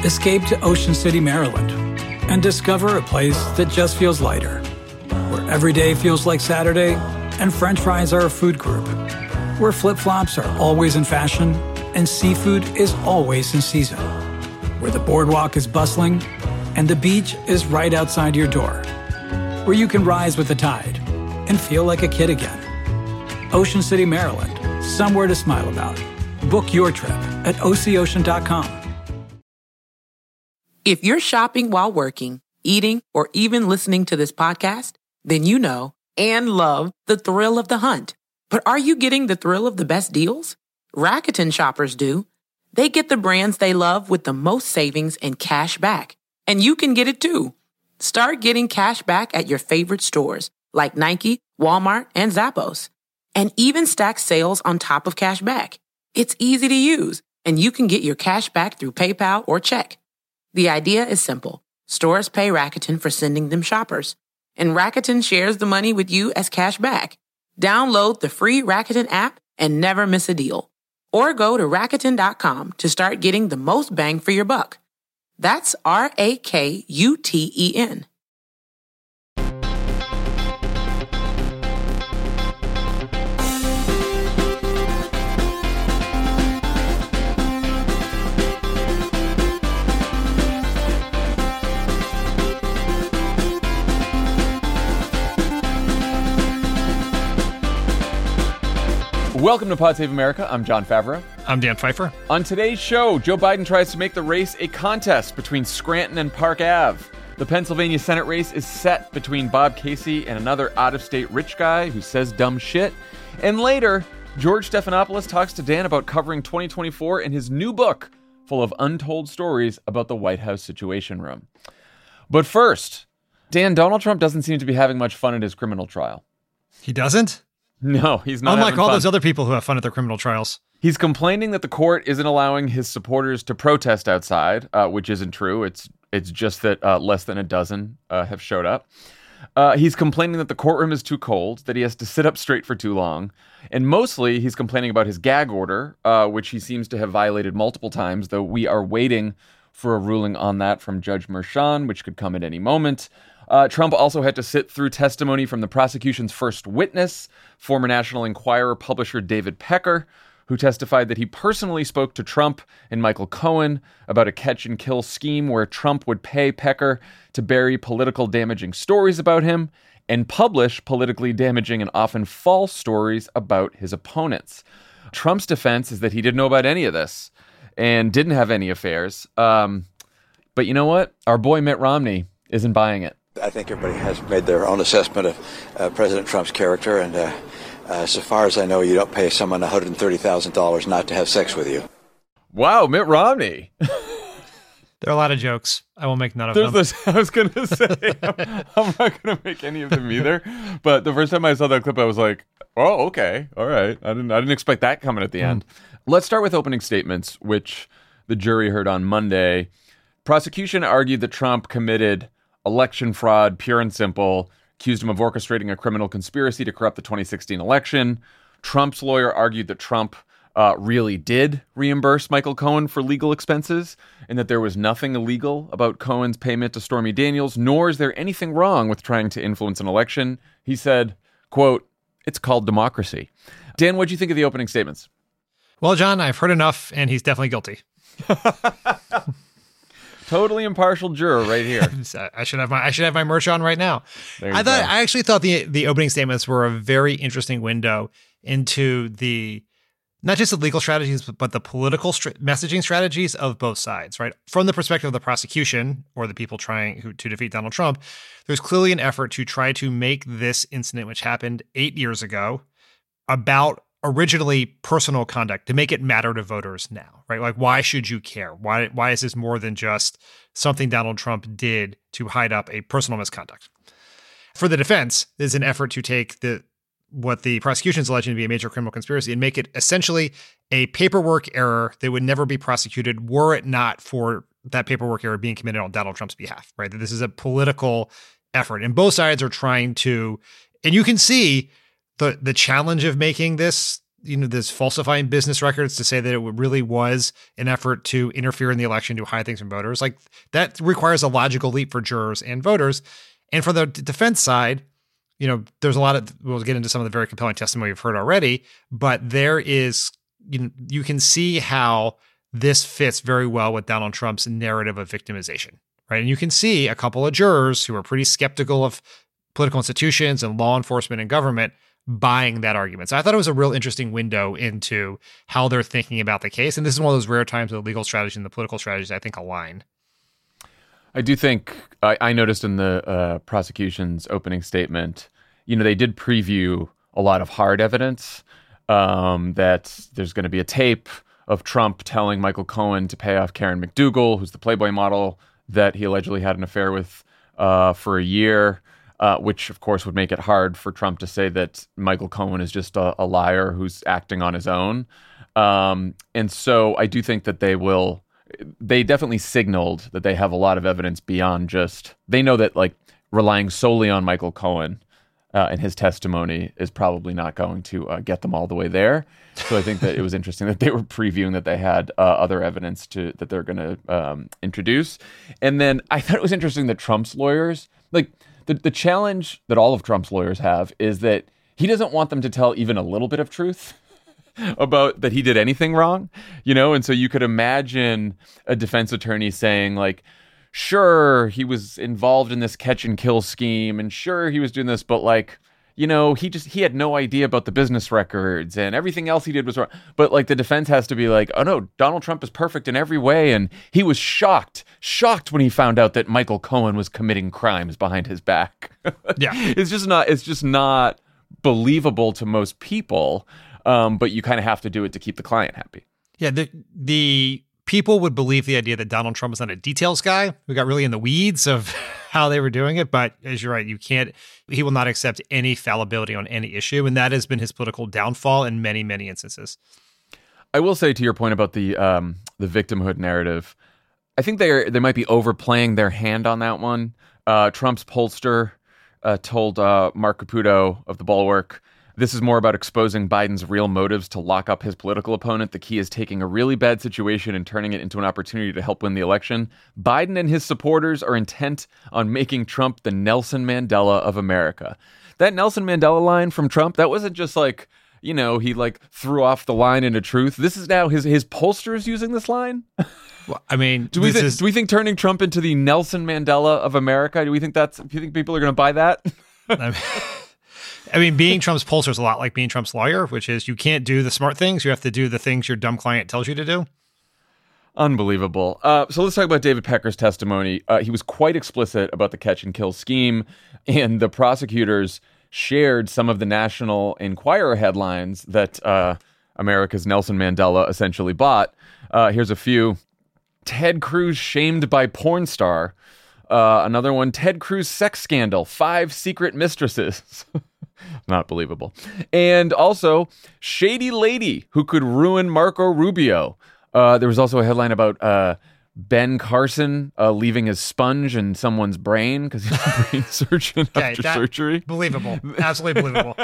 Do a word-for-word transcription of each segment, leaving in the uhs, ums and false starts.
Escape to Ocean City, Maryland, and discover a place that just feels lighter, where every day feels like Saturday and French fries are a food group, where flip-flops are always in fashion and seafood is always in season, where the boardwalk is bustling and the beach is right outside your door, where you can rise with the tide and feel like a kid again. Ocean City, Maryland, somewhere to smile about. Book your trip at O C ocean dot com. If you're shopping while working, eating, or even listening to this podcast, then you know and love the thrill of the hunt. But are you getting the thrill of the best deals? Rakuten shoppers do. They get the brands they love with the most savings and cash back. And you can get it too. Start getting cash back at your favorite stores like Nike, Walmart, and Zappos. And even stack sales on top of cash back. It's easy to use, and you can get your cash back through PayPal or check. The idea is simple. Stores pay Rakuten for sending them shoppers, and Rakuten shares the money with you as cash back. Download the free Rakuten app and never miss a deal. Or go to Rakuten dot com to start getting the most bang for your buck. That's R A K U T E N. Welcome to Pod Save America. I'm John Favreau. I'm Dan Pfeiffer. On today's show, Joe Biden tries to make the race a contest between Scranton and Park Avenue. The Pennsylvania Senate race is set between Bob Casey and another out-of-state rich guy who says dumb shit. And later, George Stephanopoulos talks to Dan about covering twenty twenty-four in his new book, full of untold stories about the White House Situation Room. But first, Dan, Donald Trump doesn't seem to be having much fun at his criminal trial. He doesn't? No, he's not. Unlike all fun. those other people who have fun at their criminal trials. He's complaining that the court isn't allowing his supporters to protest outside, uh, which isn't true. It's it's just that uh, less than a dozen uh, have showed up. Uh, he's complaining that the courtroom is too cold, that he has to sit up straight for too long. And mostly he's complaining about his gag order, uh, which he seems to have violated multiple times, though we are waiting for a ruling on that from Judge Merchan, which could come at any moment. Uh, Trump also had to sit through testimony from the prosecution's first witness, former National Enquirer publisher David Pecker, who testified that he personally spoke to Trump and Michael Cohen about a catch-and-kill scheme where Trump would pay Pecker to bury political damaging stories about him and publish politically damaging and often false stories about his opponents. Trump's defense is that he didn't know about any of this and didn't have any affairs. Um, but you know what? Our boy Mitt Romney isn't buying it. I think everybody has made their own assessment of uh, President Trump's character, and uh, uh, so far as I know, you don't pay someone one hundred thirty thousand dollars not to have sex with you. Wow, Mitt Romney. There are a lot of jokes. I won't make none of There's them. This, I was going to say, I'm, I'm not going to make any of them either. But the first time I saw that clip, I was like, oh, okay, all right. I didn't, I didn't expect that coming at the mm. end. Let's start with opening statements, which the jury heard on Monday. Prosecution argued that Trump committed election fraud, pure and simple, accused him of orchestrating a criminal conspiracy to corrupt the twenty sixteen election. Trump's lawyer argued that Trump uh, really did reimburse Michael Cohen for legal expenses and that there was nothing illegal about Cohen's payment to Stormy Daniels, nor is there anything wrong with trying to influence an election. He said, quote, "It's called democracy." Dan, what do you think of the opening statements? Well, John, I've heard enough, and he's definitely guilty. Totally impartial juror right here. I should have my I should have my merch on right now. There I you thought go. I actually thought the the opening statements were a very interesting window into the not just the legal strategies, but the political str- messaging strategies of both sides. Right, from the perspective of the prosecution or the people trying who, to defeat Donald Trump, there's clearly an effort to try to make this incident, which happened eight years ago, about originally personal conduct, to make it matter to voters now, right? Like, why should you care? Why why is this more than just something Donald Trump did to hide up a personal misconduct? For the defense, there's an effort to take the what the prosecution is alleging to be a major criminal conspiracy and make it essentially a paperwork error that would never be prosecuted were it not for that paperwork error being committed on Donald Trump's behalf, right? That this is a political effort. And both sides are trying to, and you can see the the challenge of making this you know, this falsifying business records to say that it really was an effort to interfere in the election to hide things from voters. Like, that requires a logical leap for jurors and voters. And for the defense side, you know, there's a lot of, we'll get into some of the very compelling testimony we've heard already, but there is, you know, you can see how this fits very well with Donald Trump's narrative of victimization, right? And you can see a couple of jurors who are pretty skeptical of political institutions and law enforcement and government buying that argument. So I thought it was a real interesting window into how they're thinking about the case. And this is one of those rare times where the legal strategy and the political strategies, I think, align. I do think, I, I noticed in the uh, prosecution's opening statement, you know, they did preview a lot of hard evidence, um, that there's going to be a tape of Trump telling Michael Cohen to pay off Karen McDougal, who's the Playboy model that he allegedly had an affair with uh, for a year. Uh, which, of course, would make it hard for Trump to say that Michael Cohen is just a, a liar who's acting on his own. Um, and so I do think that they will, they definitely signaled that they have a lot of evidence beyond just, they know that like relying solely on Michael Cohen uh, and his testimony is probably not going to uh, get them all the way there. So I think that it was interesting that they were previewing that they had uh, other evidence to that they're going to um, introduce. And then I thought it was interesting that Trump's lawyers, like, The the challenge that all of Trump's lawyers have is that he doesn't want them to tell even a little bit of truth about that he did anything wrong, you know? And so you could imagine a defense attorney saying like, sure, he was involved in this catch and kill scheme and sure, he was doing this, but like, you know, he just, he had no idea about the business records and everything else he did was wrong. But like the defense has to be like, oh no, Donald Trump is perfect in every way. And he was shocked, shocked when he found out that Michael Cohen was committing crimes behind his back. Yeah. It's just not, it's just not believable to most people. Um, but you kind of have to do it to keep the client happy. Yeah. The, the people would believe the idea that Donald Trump is not a details guy. We got really in the weeds of how they were doing it. But as you're right, you can't, he will not accept any fallibility on any issue. And that has been his political downfall in many, many instances. I will say to your point about the um, the victimhood narrative, I think they are, they might be overplaying their hand on that one. Uh, Trump's pollster uh, told uh, Mark Caputo of The Bulwark, this is more about exposing Biden's real motives to lock up his political opponent. The key is taking a really bad situation and turning it into an opportunity to help win the election. Biden and his supporters are intent on making Trump the Nelson Mandela of America. That Nelson Mandela line from Trump, that wasn't just like, you know, he like threw off the line into truth. This is now his his pollsters using this line. Well, I mean, do we this think is... do we think turning Trump into the Nelson Mandela of America? Do we think that's? Do you think people are going to buy that? I mean, I mean, being Trump's pollster is a lot like being Trump's lawyer, which is you can't do the smart things. You have to do the things your dumb client tells you to do. Unbelievable. Uh, so let's talk about David Pecker's testimony. Uh, he was quite explicit about the catch and kill scheme, and the prosecutors shared some of the National Enquirer headlines that uh, America's Nelson Mandela essentially bought. Uh, here's a few. Ted Cruz shamed by porn star. Uh, another one, Ted Cruz sex scandal, five secret mistresses. Not believable. And also, shady lady who could ruin Marco Rubio. Uh, there was also a headline about uh, Ben Carson uh, leaving his sponge in someone's brain because he's a brain surgeon Okay, after that, surgery. Believable. Absolutely believable.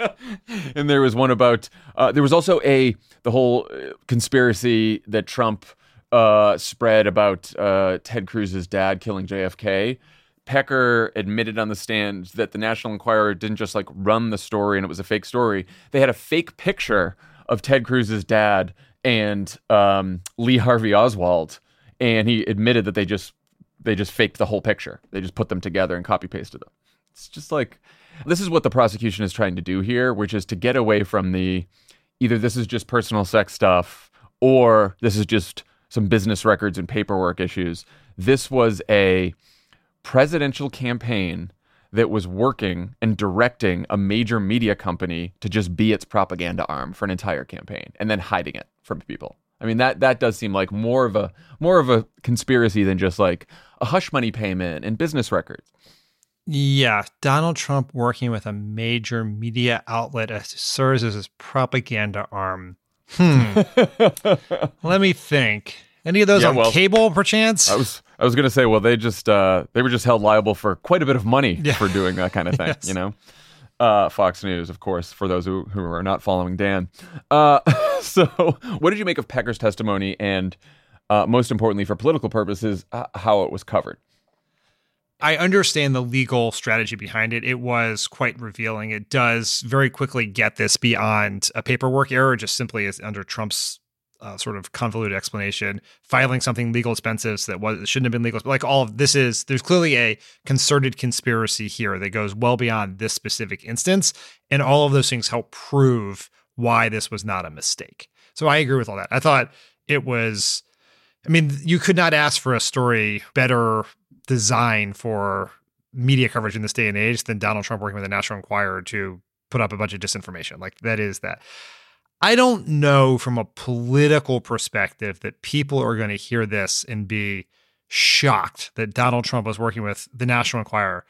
And there was one about, uh, there was also a, the whole conspiracy that Trump uh, spread about uh, Ted Cruz's dad killing J F K. Pecker admitted on the stand that the National Enquirer didn't just like run the story and it was a fake story. They had a fake picture of Ted Cruz's dad and um, Lee Harvey Oswald, and he admitted that they just they just faked the whole picture. They just put them together and copy pasted them. It's just like, this is what the prosecution is trying to do here, which is to get away from the either this is just personal sex stuff or this is just some business records and paperwork issues. This was a presidential campaign that was working and directing a major media company to just be its propaganda arm for an entire campaign and then hiding it from people. I mean, that that does seem like more of a more of a conspiracy than just like a hush money payment and business records. Yeah, Donald Trump working with a major media outlet as serves as his propaganda arm. Hmm. Let me think. Any of those yeah, on well, cable, perchance? I was I was gonna say, well, they just uh, they were just held liable for quite a bit of money yeah. for doing that kind of thing, yes. you know. Uh, Fox News, of course, for those who, who are not following Dan. Uh, so what did you make of Pecker's testimony and, uh, most importantly, for political purposes, uh, how it was covered? I understand the legal strategy behind it. It was quite revealing. It does very quickly get this beyond a paperwork error, just simply as under Trump's uh, sort of convoluted explanation, filing something legal expenses that was shouldn't have been legal. Like all of this is, there's clearly a concerted conspiracy here that goes well beyond this specific instance. And all of those things help prove why this was not a mistake. So I agree with all that. I thought it was, I mean, you could not ask for a story better design for media coverage in this day and age than Donald Trump working with the National Enquirer to put up a bunch of disinformation. Like that is that. I don't know from a political perspective that people are going to hear this and be shocked that Donald Trump was working with the National Enquirer,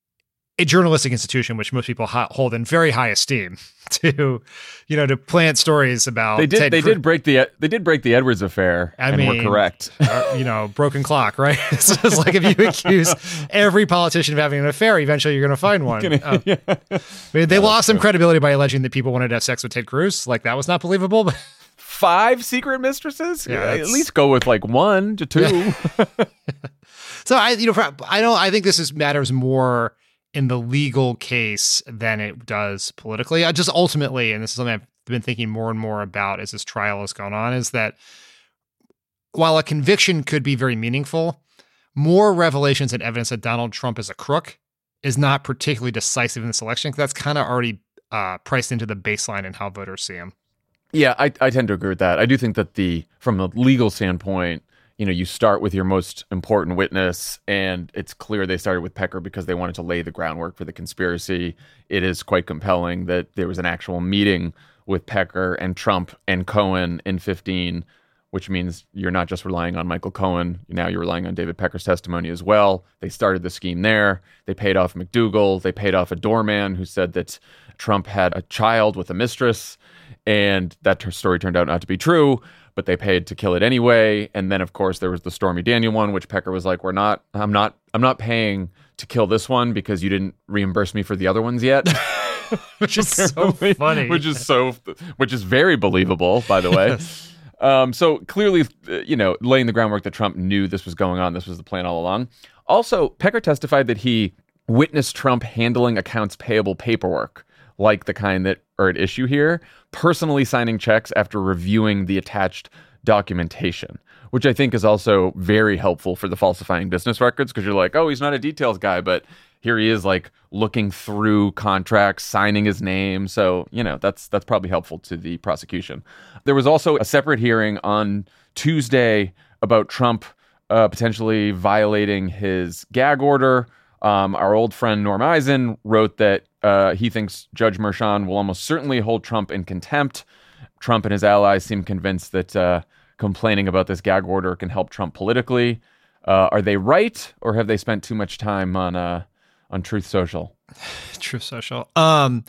a journalistic institution which most people ha- hold in very high esteem, to, you know, to plant stories about. They did. Ted they Cruz. did break the. They did break the Edwards affair. I and mean, were correct. uh, you know, broken clock, right? It's just like if you accuse every politician of having an affair, eventually you're going to find one. Uh, yeah. I mean, they lost some credibility by alleging that people wanted to have sex with Ted Cruz. Like that was not believable. But Five secret mistresses. Yeah, Yeah, at that's- least go with like one to two. Yeah. So I, you know, I don't. I think this is matters more in the legal case than it does politically. I just ultimately, and this is something I've been thinking more and more about as this trial has gone on, is that while a conviction could be very meaningful, more revelations and evidence that Donald Trump is a crook is not particularly decisive in this election, because that's kind of already uh, priced into the baseline and how voters see him. Yeah, I, I tend to agree with that. I do think that the from a legal standpoint, you know, you start with your most important witness, and it's clear they started with Pecker because they wanted to lay the groundwork for the conspiracy. It is quite compelling that there was an actual meeting with Pecker and Trump and Cohen in fifteen, which means you're not just relying on Michael Cohen. Now you're relying on David Pecker's testimony as well. They started the scheme there. They paid off McDougal. They paid off a doorman who said that Trump had a child with a mistress, and that t- story turned out not to be true, but they paid to kill it anyway. And then, of course, there was the Stormy Daniel one, which Pecker was like, "We're not. I'm not. I'm not paying to kill this one because you didn't reimburse me for the other ones yet." Which is so funny. Which is so, which is very believable, by the way. Um, so clearly, uh, you know, laying the groundwork that Trump knew this was going on. This was the plan all along. Also, Pecker testified that he witnessed Trump handling accounts payable paperwork, like the kind that are at issue here, personally signing checks after reviewing the attached documentation, which I think is also very helpful for the falsifying business records, because you're like, oh, he's not a details guy, but here he is, like looking through contracts, signing his name. So, you know, that's that's probably helpful to the prosecution. There was also a separate hearing on Tuesday about Trump uh, potentially violating his gag order. Um, our old friend Norm Eisen wrote that uh, he thinks Judge Merchan will almost certainly hold Trump in contempt. Trump and his allies seem convinced that uh, complaining about this gag order can help Trump politically. Uh, are they right, or have they spent too much time on uh, on Truth Social? Truth Social. Um,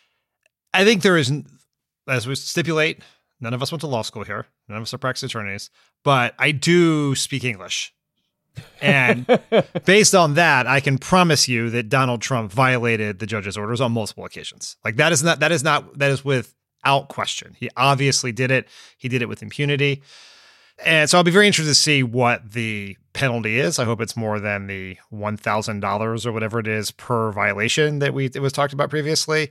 I think there is, as we stipulate, none of us went to law school here. None of us are practicing attorneys, but I do speak English. And based on that, I can promise you that Donald Trump violated the judge's orders on multiple occasions. Like that is not, that is not, that is without question. He obviously did it. He did it with impunity. And so I'll be very interested to see what the penalty is. I hope it's more than the one thousand dollars or whatever it is per violation that we it was talked about previously.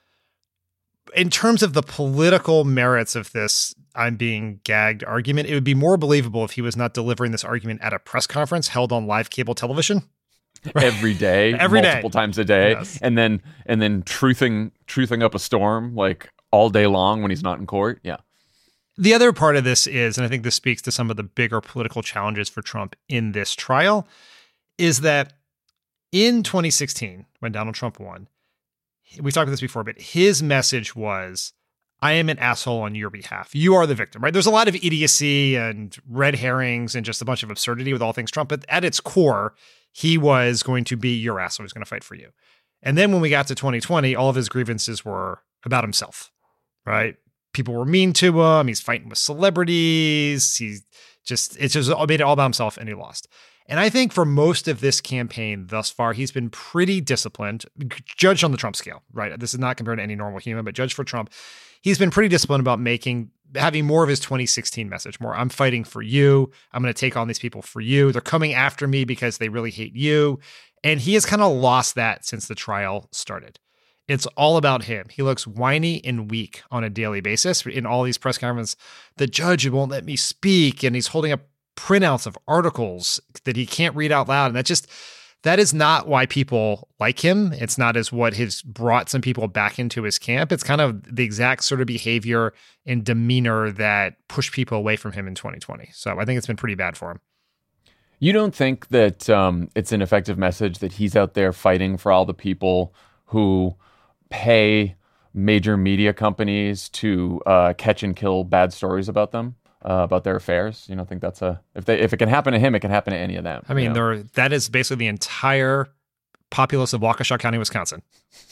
In terms of the political merits of this I'm being gagged argument, it would be more believable if he was not delivering this argument at a press conference held on live cable television. Every day, Every multiple day. times a day, Yes. and then and then truthing truthing up a storm like all day long when he's not in court. Yeah. The other part of this is, and I think this speaks to some of the bigger political challenges for Trump in this trial, is that in twenty sixteen, when Donald Trump won, we talked about this before, but his message was, I am an asshole on your behalf. You are the victim, right? There's a lot of idiocy and red herrings and just a bunch of absurdity with all things Trump, but at its core, he was going to be your asshole. He was going to fight for you. And then when we got to twenty twenty, all of his grievances were about himself, right? People were mean to him. He's fighting with celebrities. He just, it's just made it all about himself, and he lost. And I think for most of this campaign thus far, he's been pretty disciplined, judged on the Trump scale, right? This is not compared to any normal human, but judged for Trump, he's been pretty disciplined about making, having more of his twenty sixteen message, more, I'm fighting for you. I'm going to take on these people for you. They're coming after me because they really hate you. And he has kind of lost that since the trial started. It's all about him. He looks whiny and weak on a daily basis in all these press conferences. The judge won't let me speak, and he's holding up printouts of articles that he can't read out loud. And that just, that is not why people like him. It's not as what has brought some people back into his camp. It's kind of the exact sort of behavior and demeanor that pushed people away from him in twenty twenty. So I think it's been pretty bad for him. You don't think that um, it's an effective message that he's out there fighting for all the people who pay major media companies to uh, catch and kill bad stories about them, uh, about their affairs? You don't think that's a, if they, if it can happen to him, it can happen to any of them? I mean, you know? there, that is basically the entire populace of Waukesha County, Wisconsin.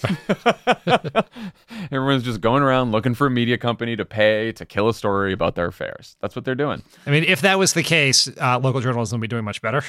Everyone's just going around looking for a media company to pay to kill a story about their affairs. That's what they're doing. I mean, if that was the case, uh, local journalism would be doing much better.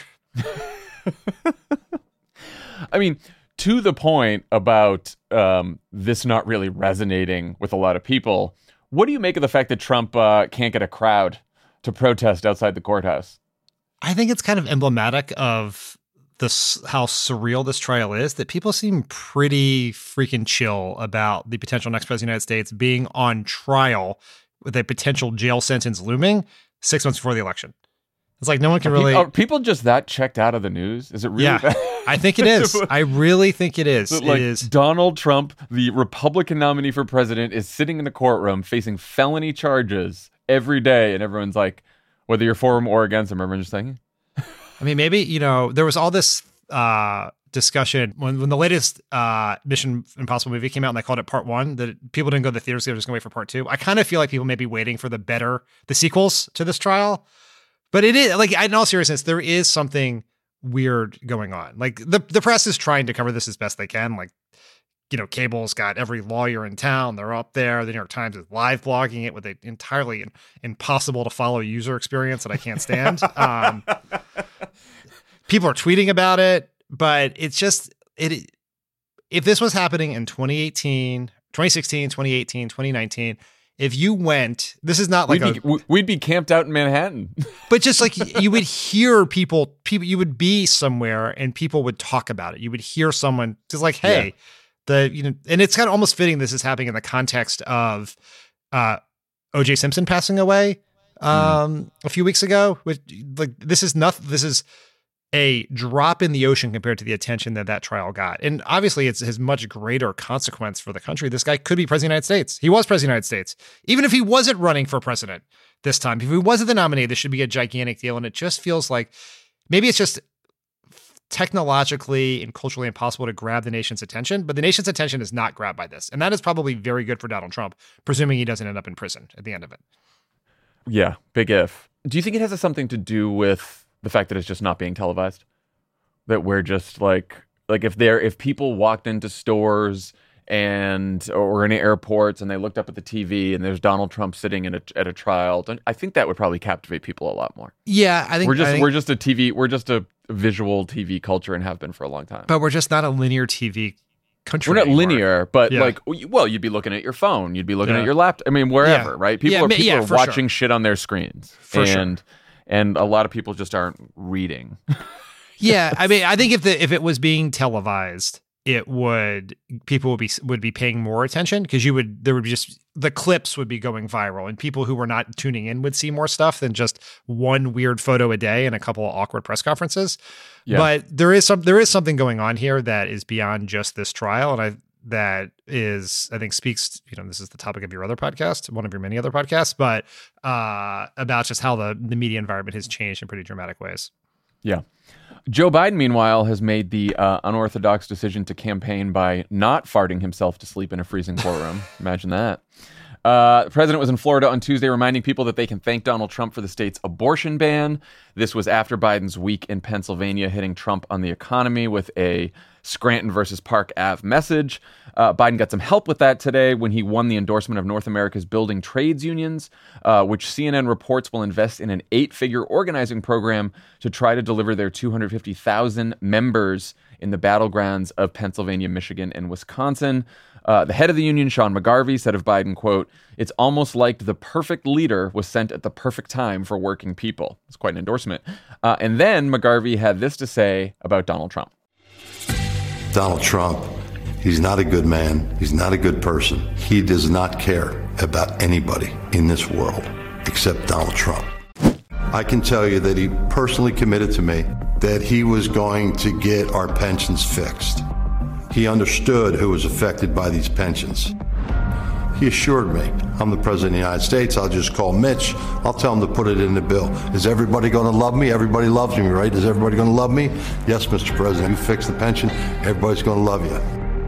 I mean, to the point about um, this not really resonating with a lot of people, what do you make of the fact that Trump uh, can't get a crowd to protest outside the courthouse? I think it's kind of emblematic of this, how surreal this trial is, that people seem pretty freaking chill about the potential next president of the United States being on trial with a potential jail sentence looming six months before the election. It's like no one can are really... People, are people just that checked out of the news? Is it really yeah, bad? I think it is. I really think it is. It, like, it is. Donald Trump, the Republican nominee for president, is sitting in a courtroom facing felony charges every day, and everyone's like, whether you're for him or against him, everyone's just saying... I mean, maybe, you know, there was all this uh, discussion when, when the latest uh, Mission Impossible movie came out and they called it part one, that people didn't go to the theaters, they were just going to wait for part two. I kind of feel like people may be waiting for the better, the sequels to this trial. But it is, like, in all seriousness, there is something weird going on. Like, the, the press is trying to cover this as best they can. Like, you know, cable's got every lawyer in town. They're up there. The New York Times is live blogging it with an entirely impossible to follow user experience that I can't stand. Um, people are tweeting about it, but it's just, it. If this was happening in twenty eighteen, twenty sixteen, twenty eighteen, twenty nineteen, if you went, this is not like we'd, a, be, we'd be camped out in Manhattan. But just like you would hear people, people, you would be somewhere and people would talk about it. You would hear someone just like, hey, yeah. the, you know, and it's kind of almost fitting this is happening in the context of uh, O J Simpson passing away um, mm. a few weeks ago. Which, like, this is nothing, this is a drop in the ocean compared to the attention that that trial got. And obviously it's has much greater consequence for the country. This guy could be president of the United States. He was president of the United States. Even if he wasn't running for president this time, if he wasn't the nominee, this should be a gigantic deal. And it just feels like maybe it's just technologically and culturally impossible to grab the nation's attention, but the nation's attention is not grabbed by this. And that is probably very good for Donald Trump, presuming he doesn't end up in prison at the end of it. Yeah, big if. Do you think it has something to do with the fact that it's just not being televised? That we're just like, like if there, if people walked into stores and, or in airports and they looked up at the T V and there's Donald Trump sitting in a, at a trial, I think that would probably captivate people a lot more. Yeah, I think we're just, I think, we're just a T V, we're just a visual T V culture and have been for a long time. But we're just not a linear T V country. We're not anymore. linear, but yeah. like, well, you'd be looking at your phone, you'd be looking yeah. at your laptop. I mean, wherever, yeah. right? People yeah, are people yeah, are watching sure. shit on their screens, for and sure. and a lot of people just aren't reading. Yeah, I mean, I think if the if it was being televised, it would people would be would be paying more attention because you would there would be just the clips would be going viral and people who were not tuning in would see more stuff than just one weird photo a day and a couple of awkward press conferences. Yeah. But there is some there is something going on here that is beyond just this trial, and I that is I think speaks, you know, this is the topic of your other podcast, one of your many other podcasts, but uh, about just how the the media environment has changed in pretty dramatic ways. Yeah. Joe Biden, meanwhile, has made the uh, unorthodox decision to campaign by not farting himself to sleep in a freezing courtroom. Imagine that. Uh, the president was in Florida on Tuesday reminding people that they can thank Donald Trump for the state's abortion ban. This was after Biden's week in Pennsylvania, hitting Trump on the economy with a Scranton versus Park Avenue message. Uh, Biden got some help with that today when he won the endorsement of North America's building trades unions, uh, which C N N reports will invest in an eight-figure organizing program to try to deliver their two hundred fifty thousand members in the battlegrounds of Pennsylvania, Michigan, and Wisconsin. Uh, the head of the union, Sean McGarvey, said of Biden, quote, "It's almost like the perfect leader was sent at the perfect time for working people." It's quite an endorsement. Uh, and then McGarvey had this to say about Donald Trump. Donald Trump, he's not a good man. He's not a good person. He does not care about anybody in this world except Donald Trump. I can tell you that he personally committed to me that he was going to get our pensions fixed. He understood who was affected by these pensions. He assured me, I'm the president of the United States, I'll just call Mitch, I'll tell him to put it in the bill. Is everybody going to love me? Everybody loves me, right? Is everybody going to love me? Yes, Mister President, you fix the pension, everybody's going to love you.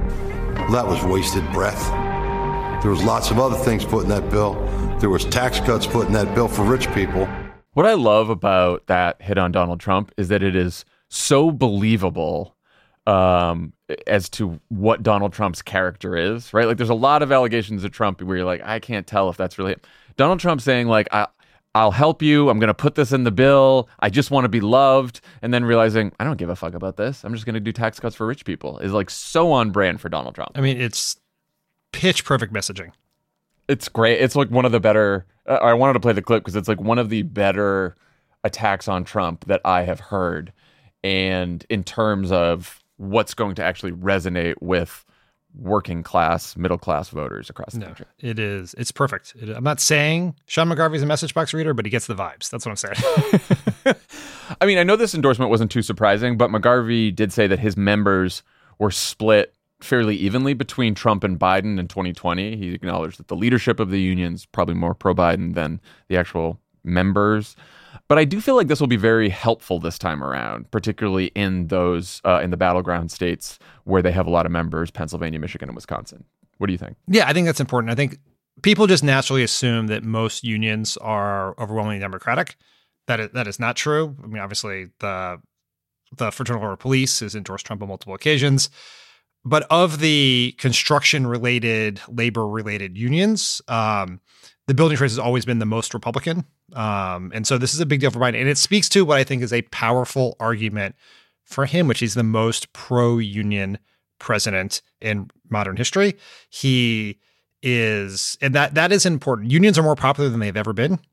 Well, that was wasted breath. There was lots of other things put in that bill. There was tax cuts put in that bill for rich people. What I love about that hit on Donald Trump is that it is so believable um, as to what Donald Trump's character is, right? Like, there's a lot of allegations of Trump where you're like, I can't tell if that's really him. Donald Trump saying, like, I, I'll help you. I'm going to put this in the bill. I just want to be loved. And then realizing, I don't give a fuck about this. I'm just going to do tax cuts for rich people is like so on brand for Donald Trump. I mean, it's pitch perfect messaging. It's great. It's like one of the better, uh, I wanted to play the clip because it's like one of the better attacks on Trump that I have heard. And in terms of what's going to actually resonate with working class, middle class voters across the no, country. It is. It's perfect. It, I'm not saying Sean McGarvey's a message box reader, but he gets the vibes. That's what I'm saying. I mean, I know this endorsement wasn't too surprising, but McGarvey did say that his members were split fairly evenly between Trump and Biden in twenty twenty. He acknowledged that the leadership of the union's probably more pro-Biden than the actual members. But I do feel like this will be very helpful this time around, particularly in those uh, in the battleground states where they have a lot of members, Pennsylvania, Michigan, and Wisconsin. What do you think? Yeah, I think that's important. I think people just naturally assume that most unions are overwhelmingly Democratic. That is, that is not true. I mean, obviously, the the Fraternal Order of Police has endorsed Trump on multiple occasions. But of the construction-related, labor-related unions, um, the building trades has always been the most Republican. Um, and so this is a big deal for Biden. And it speaks to what I think is a powerful argument for him, which he's the most pro-union president in modern history. He is, and that that is important. Unions are more popular than they've ever been.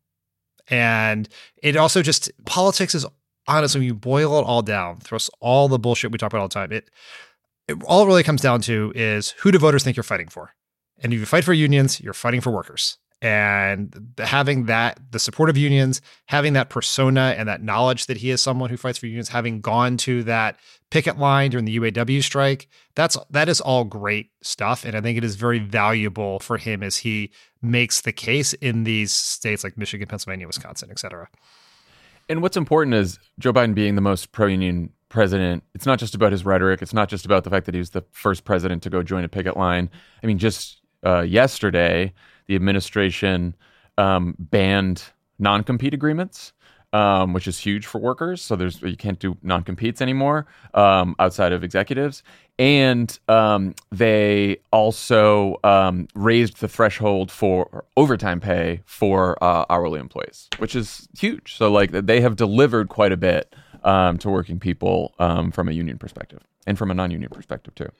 And it also just, politics is, honestly, when you boil it all down, throw all the bullshit we talk about all the time, it, it all it really comes down to is who do voters think you're fighting for? And if you fight for unions, you're fighting for workers. And having that, the support of unions, having that persona and that knowledge that he is someone who fights for unions, having gone to that picket line during the U A W strike, that's that is all great stuff. And I think it is very valuable for him as he makes the case in these states like Michigan, Pennsylvania, Wisconsin, et cetera. And what's important is Joe Biden being the most pro-union president. It's not just about his rhetoric. It's not just about the fact that he was the first president to go join a picket line. I mean, just uh, yesterday, the administration um, banned non-compete agreements, um, which is huge for workers. So there's you can't do non-competes anymore um, outside of executives. And um, they also um, raised the threshold for overtime pay for uh, hourly employees, which is huge. So like they have delivered quite a bit um, to working people um, from a union perspective and from a non-union perspective too.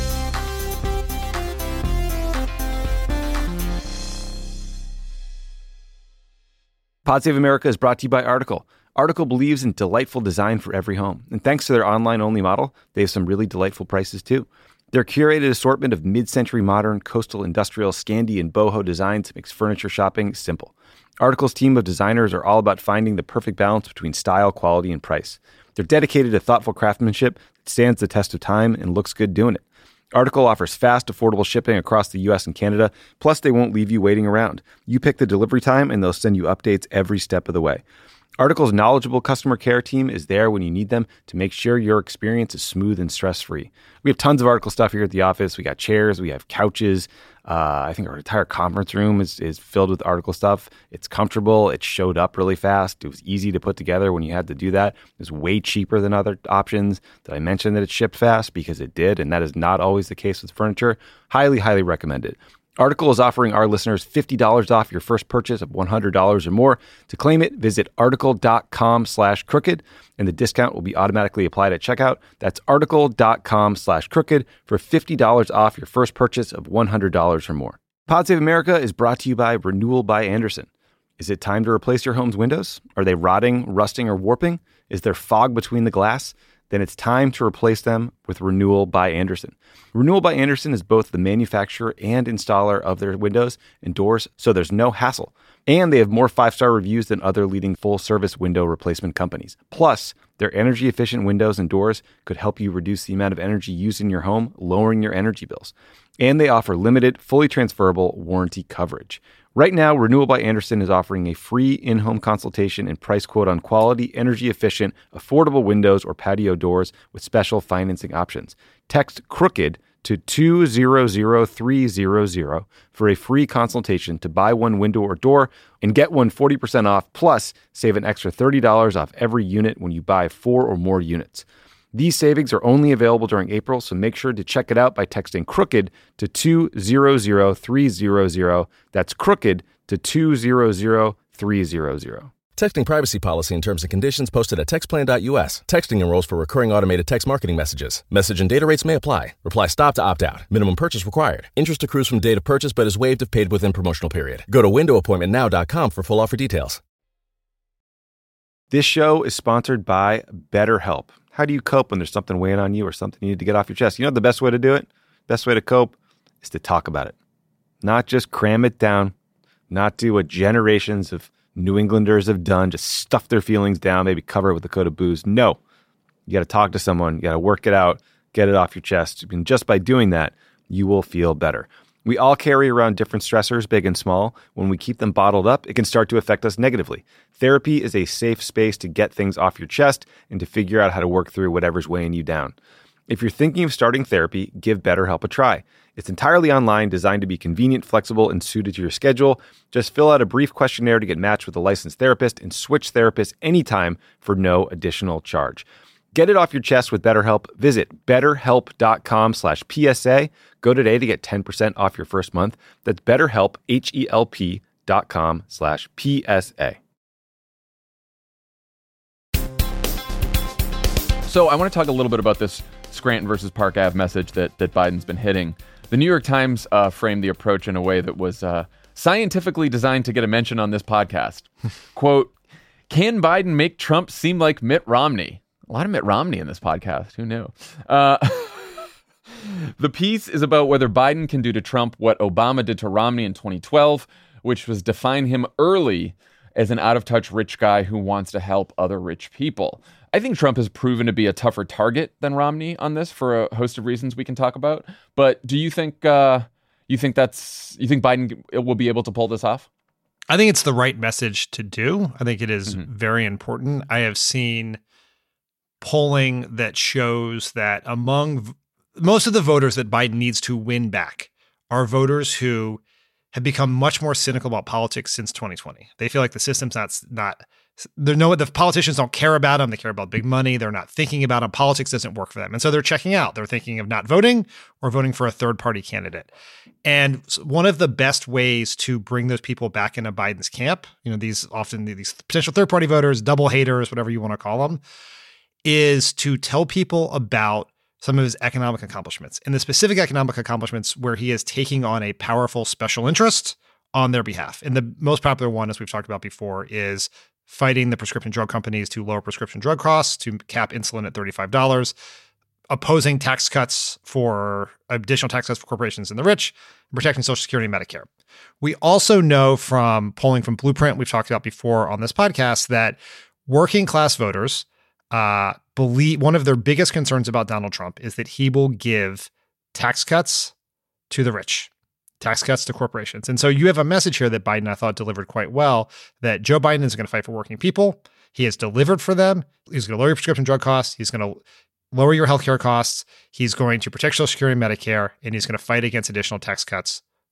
Pod Save America is brought to you by Article. Article believes in delightful design for every home. And thanks to their online-only model, they have some really delightful prices, too. Their curated assortment of mid-century modern, coastal, industrial, Scandi, and boho designs makes furniture shopping simple. Article's team of designers are all about finding the perfect balance between style, quality, and price. They're dedicated to thoughtful craftsmanship that stands the test of time and looks good doing it. Article offers fast, affordable shipping across the U S and Canada, plus they won't leave you waiting around. You pick the delivery time, and they'll send you updates every step of the way. Article's knowledgeable customer care team is there when you need them to make sure your experience is smooth and stress-free. We have tons of Article stuff here at the office. We got chairs, we have couches, Uh, I think our entire conference room is, is filled with article stuff. It's comfortable. It showed up really fast. It was easy to put together when you had to do that. It was way cheaper than other options. Did I mention that it shipped fast? Because it did, and that is not always the case with furniture. Highly, highly recommended. Article is offering our listeners fifty dollars off your first purchase of one hundred dollars or more. To claim it, visit article.com slash crooked, and the discount will be automatically applied at checkout. That's article.com slash crooked for fifty dollars off your first purchase of one hundred dollars or more. Pod Save America is brought to you by Renewal by Andersen. Is it time to replace your home's windows? Are they rotting, rusting, or warping? Is there fog between the glass? Then it's time to replace them with Renewal by Andersen. Renewal by Andersen is both the manufacturer and installer of their windows and doors, so there's no hassle. And they have more five-star reviews than other leading full-service window replacement companies. Plus, their energy-efficient windows and doors could help you reduce the amount of energy used in your home, lowering your energy bills. And they offer limited, fully transferable warranty coverage. Right now, Renewal by Andersen is offering a free in-home consultation and price quote on quality, energy-efficient, affordable windows or patio doors with special financing options. Text CROOKED to two zero zero three zero zero for a free consultation to buy one window or door and get one forty percent off, plus save an extra thirty dollars off every unit when you buy four or more units. These savings are only available during April, so make sure to check it out by texting CROOKED to two zero zero three zero zero. That's CROOKED to two zero zero three zero zero. Texting privacy policy and terms and conditions posted at textplan dot U S. Texting enrolls for recurring automated text marketing messages. Message and data rates may apply. Reply stop to opt out. Minimum purchase required. Interest accrues from date of purchase but is waived if paid within promotional period. Go to window appointment now dot com for full offer details. This show is sponsored by BetterHelp. How do you cope when there's something weighing on you or something you need to get off your chest? You know the best way to do it? Best way to cope is to talk about it. Not just cram it down, not do what generations of New Englanders have done, just stuff their feelings down, maybe cover it with a coat of booze. No, you got to talk to someone. You got to work it out, get it off your chest. And just by doing that, you will feel better. We all carry around different stressors, big and small. When we keep them bottled up, it can start to affect us negatively. Therapy is a safe space to get things off your chest and to figure out how to work through whatever's weighing you down. If you're thinking of starting therapy, give BetterHelp a try. It's entirely online, designed to be convenient, flexible, and suited to your schedule. Just fill out a brief questionnaire to get matched with a licensed therapist and switch therapists anytime for no additional charge. Get it off your chest with BetterHelp. Visit betterhelp.com slash PSA. Go today to get ten percent off your first month. That's BetterHelp, H-E-L-P dot com slash P-S-A. So I want to talk a little bit about this Scranton versus Park Avenue message that, that Biden's been hitting. The New York Times uh, framed the approach in a way that was uh, scientifically designed to get a mention on this podcast. Quote, can Biden make Trump seem like Mitt Romney? A lot of Mitt Romney in this podcast. Who knew? Uh, the piece is about whether Biden can do to Trump what Obama did to Romney in twenty twelve, which was define him early as an out-of-touch rich guy who wants to help other rich people. I think Trump has proven to be a tougher target than Romney on this for a host of reasons we can talk about. But do you think uh, you think that's you think Biden will be able to pull this off? I think it's the right message to do. I think it is Mm-hmm. very important. I have seen polling that shows that among v- most of the voters that Biden needs to win back are voters who have become much more cynical about politics since twenty twenty. They feel like the system's not not They know the politicians don't care about them. They care about big money. They're not thinking about them. Politics doesn't work for them. And so they're checking out. They're thinking of not voting or voting for a third party candidate. And one of the best ways to bring those people back into Biden's camp, you know, these often these potential third party voters, double haters, whatever you want to call them, is to tell people about some of his economic accomplishments and the specific economic accomplishments where he is taking on a powerful special interest on their behalf. And the most popular one, as we've talked about before, is fighting the prescription drug companies to lower prescription drug costs, to cap insulin at thirty-five dollars, opposing tax cuts for additional tax cuts for corporations and the rich, and protecting Social Security and Medicare. We also know from polling from Blueprint, we've talked about before on this podcast, that working class voters uh, believe one of their biggest concerns about Donald Trump is that he will give tax cuts to the rich. Tax cuts to corporations. And so you have a message here that Biden, I thought, delivered quite well, that Joe Biden is going to fight for working people. He has delivered for them. He's going to lower your prescription drug costs. He's going to lower your healthcare costs. He's going to protect Social Security and Medicare, and he's going to fight against additional tax cuts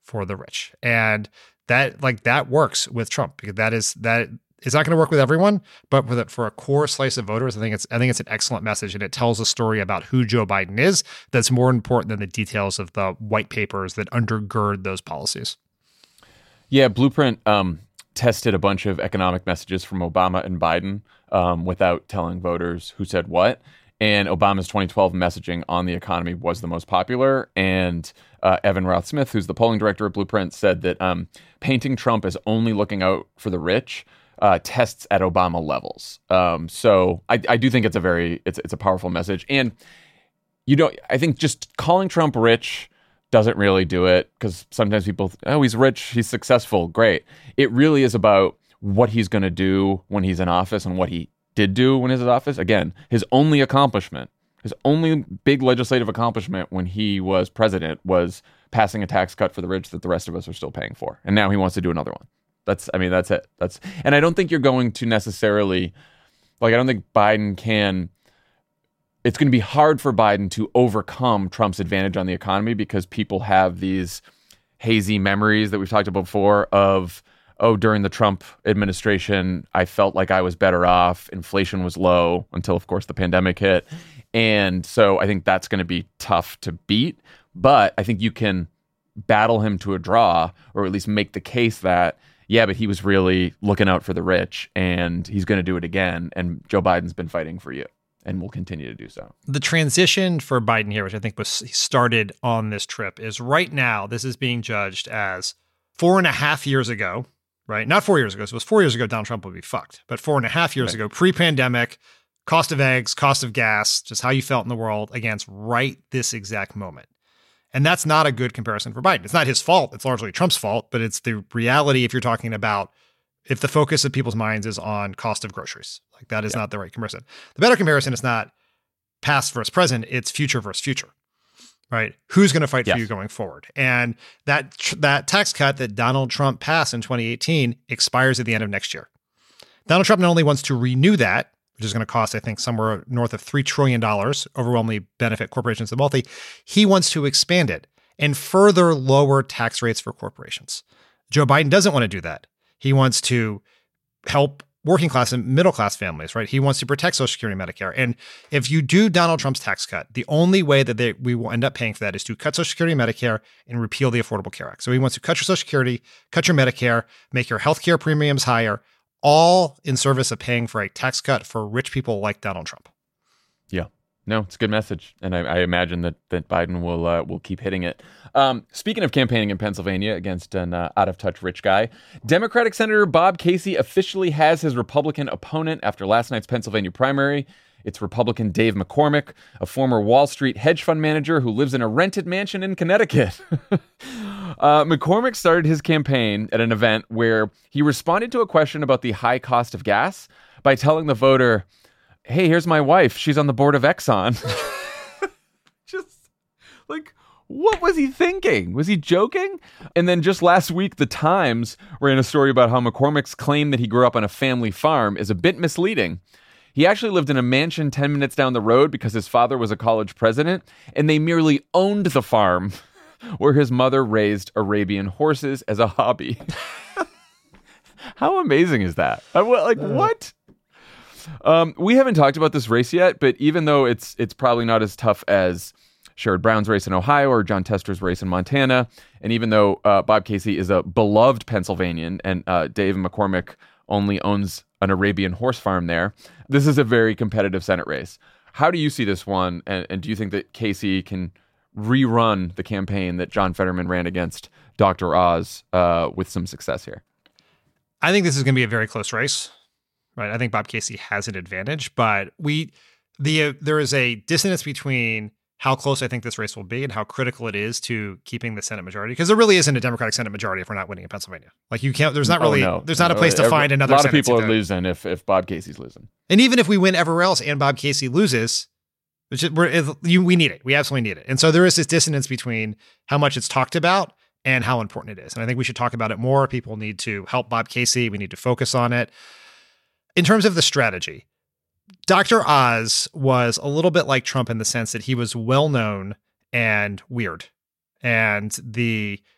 for the rich. And that like that works with Trump because that is that is not going to work with everyone, but for the, for a core slice of voters, I think it's I think it's an excellent message, and it tells a story about who Joe Biden is that's more important than the details of the white papers that undergird those policies. Yeah, Blueprint um, tested a bunch of economic messages from Obama and Biden um, without telling voters who said what. And Obama's twenty twelve messaging on the economy was the most popular. And uh, Evan Roth-Smith, who's the polling director at Blueprint, said that um, painting Trump as only looking out for the rich uh, tests at Obama levels. Um, so I, I do think it's a very it's it's a powerful message. And you know, I think just calling Trump rich doesn't really do it because sometimes people, oh, he's rich, he's successful, great. It really is about what he's going to do when he's in office and what he did do when he was in office. Again, his only accomplishment, his only big legislative accomplishment when he was president was passing a tax cut for the rich that the rest of us are still paying for. And now he wants to do another one. That's, I mean, that's it. That's, and I don't think you're going to necessarily, like, I don't think Biden can, it's going to be hard for Biden to overcome Trump's advantage on the economy because people have these hazy memories that we've talked about before of, oh, during the Trump administration, I felt like I was better off. Inflation was low until, of course, the pandemic hit. And so I think that's going to be tough to beat. But I think you can battle him to a draw, or at least make the case that, yeah, but he was really looking out for the rich and he's going to do it again. And Joe Biden's been fighting for you and will continue to do so. The transition for Biden here, which I think was started on this trip, is right now this is being judged as four and a half years ago. Right? Not four years ago. So it was four years ago, Donald Trump would be fucked. But four and a half years right. ago, pre-pandemic, cost of eggs, cost of gas, just how you felt in the world against right this exact moment. And that's not a good comparison for Biden. It's not his fault. It's largely Trump's fault, but it's the reality if you're talking about if the focus of people's minds is on cost of groceries. Like that is yeah. not the right comparison. The better comparison is not past versus present. It's future versus future. Right? Who's going to fight yes. for you going forward? And that that tax cut that Donald Trump passed in twenty eighteen expires at the end of next year. Donald Trump not only wants to renew that, which is going to cost, I think, somewhere north of three trillion dollars, overwhelmingly benefit corporations and wealthy, he wants to expand it and further lower tax rates for corporations. Joe Biden doesn't want to do that. He wants to help working class and middle class families, right? He wants to protect Social Security and Medicare. And if you do Donald Trump's tax cut, the only way that they, we will end up paying for that is to cut Social Security and Medicare and repeal the Affordable Care Act. So he wants to cut your Social Security, cut your Medicare, make your healthcare premiums higher, all in service of paying for a tax cut for rich people like Donald Trump. Yeah. No, it's a good message, and I, I imagine that that Biden will uh, will keep hitting it. Um, speaking of campaigning in Pennsylvania against an uh, out-of-touch rich guy, Democratic Senator Bob Casey officially has his Republican opponent after last night's Pennsylvania primary. It's Republican Dave McCormick, a former Wall Street hedge fund manager who lives in a rented mansion in Connecticut. uh, McCormick started his campaign at an event where he responded to a question about the high cost of gas by telling the voter, hey, here's my wife. She's on the board of Exxon. Just like, what was he thinking? Was he joking? And then just last week, the Times ran a story about how McCormick's claim that he grew up on a family farm is a bit misleading. He actually lived in a mansion ten minutes down the road because his father was a college president, and they merely owned the farm where his mother raised Arabian horses as a hobby. How amazing is that? I, like, uh. what? Um, we haven't talked about this race yet, but even though it's it's probably not as tough as Sherrod Brown's race in Ohio or John Tester's race in Montana, and even though uh, Bob Casey is a beloved Pennsylvanian and uh, Dave McCormick only owns an Arabian horse farm there, this is a very competitive Senate race. How do you see this one, and, and do you think that Casey can rerun the campaign that John Fetterman ran against Doctor Oz uh, with some success here? I think this is going to be a very close race. Right, I think Bob Casey has an advantage, but we the uh, there is a dissonance between how close I think this race will be and how critical it is to keeping the Senate majority, because there really isn't a Democratic Senate majority if we're not winning in Pennselsvania. Like you can't, there's not really, oh, no. there's not a place to Every, find another. A lot Senate of people seat are losing if if Bob Casey's losing, and even if we win everywhere else and Bob Casey loses, which is, we're you, we need it, we absolutely need it, and so there is this dissonance between how much it's talked about and how important it is, and I think we should talk about it more. People need to help Bob Casey. We need to focus on it. In terms of the strategy, Doctor Oz was a little bit like Trump in the sense that he was well-known and weird. And the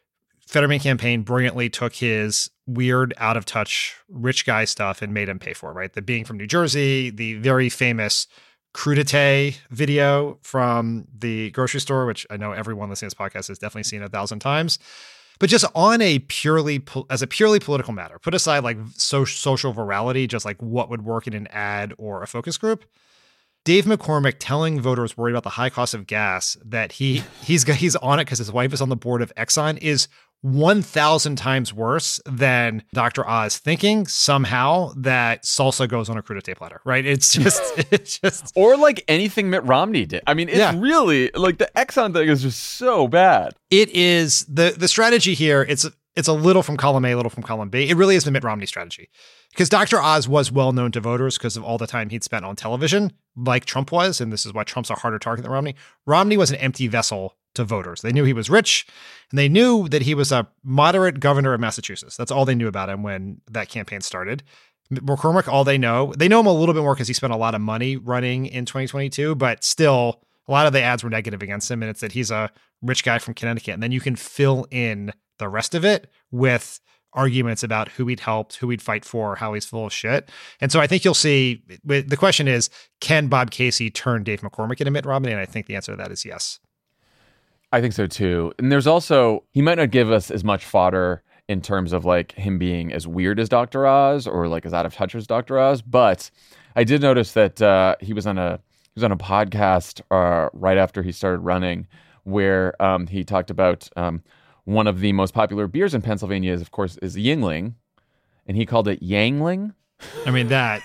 Fetterman campaign brilliantly took his weird, out-of-touch, rich guy stuff and made him pay for it, right? The being from New Jersey, the very famous crudité video from the grocery store, which I know everyone listening to this podcast has definitely seen a thousand times. But just on a purely, as a purely political matter, put aside like so, social virality, just like what would work in an ad or a focus group, Dave McCormick telling voters worried about the high cost of gas that he he's he's on it because his wife is on the board of Exxon is one thousand times worse than Doctor Oz thinking somehow that salsa goes on a crudité platter, right? It's just, it's just. Or like anything Mitt Romney did. I mean, it's yeah. really, like the Exxon thing is just so bad. It is, the the strategy here, it's it's a little from column A, a little from column B. It really is the Mitt Romney strategy. Because Doctor Oz was well known to voters because of all the time he'd spent on television, like Trump was, and this is why Trump's a harder target than Romney. Romney was an empty vessel to voters. They knew he was rich, and they knew that he was a moderate governor of Massachusetts. That's all they knew about him when that campaign started. McCormick, all they know, they know him a little bit more because he spent a lot of money running in twenty twenty-two, but still, a lot of the ads were negative against him, and it's that he's a rich guy from Connecticut. And then you can fill in the rest of it with arguments about who he'd helped, who he'd fight for, how he's full of shit. And so I think you'll see, the question is, can Bob Casey turn Dave McCormick into Mitt Romney? And I think the answer to that is yes. I think so too. And there's also, he might not give us as much fodder in terms of like him being as weird as Doctor Oz or like as out of touch as Doctor Oz. But I did notice that uh, he was on a he was on a podcast uh, right after he started running where um, he talked about um, one of the most popular beers in Pennsylvania is, of course, is Yuengling, and he called it Yangling. I mean, that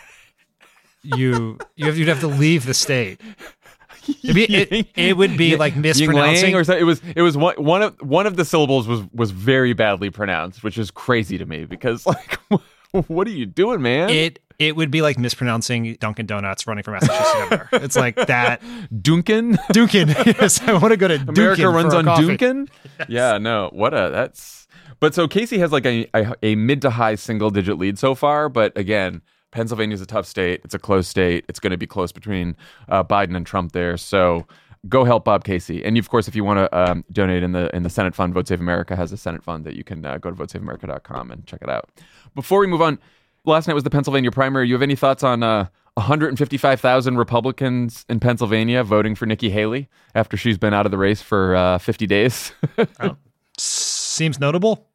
you you have, you'd have to leave the state. It'd be, it, it would be like mispronouncing, or something. It was it was one one of one of the syllables was was very badly pronounced, which is crazy to me because like, what are you doing, man? It it would be like mispronouncing Dunkin' Donuts running for Massachusetts governor. It's like that. Dunkin'? Dunkin'. Yes, I want to go to Dunkin'. America runs on coffee. Dunkin'? Yes. Yeah, no, what a, that's, but so Casey has like a, a, a mid to high single digit lead so far, but again, Pennsylvania's a tough state. It's a close state. It's going to be close between uh, Biden and Trump there. So go help Bob Casey. And of course, if you want to um, donate in the in the Senate fund, Vote Save America has a Senate fund that you can uh, go to vote save america dot com and check it out. Before we move on, last night was the Pennsylvania primary. You have any thoughts on uh, one hundred fifty-five thousand Republicans in Pennsylvania voting for Nikki Haley after she's been out of the race for uh, fifty days? Oh, seems notable.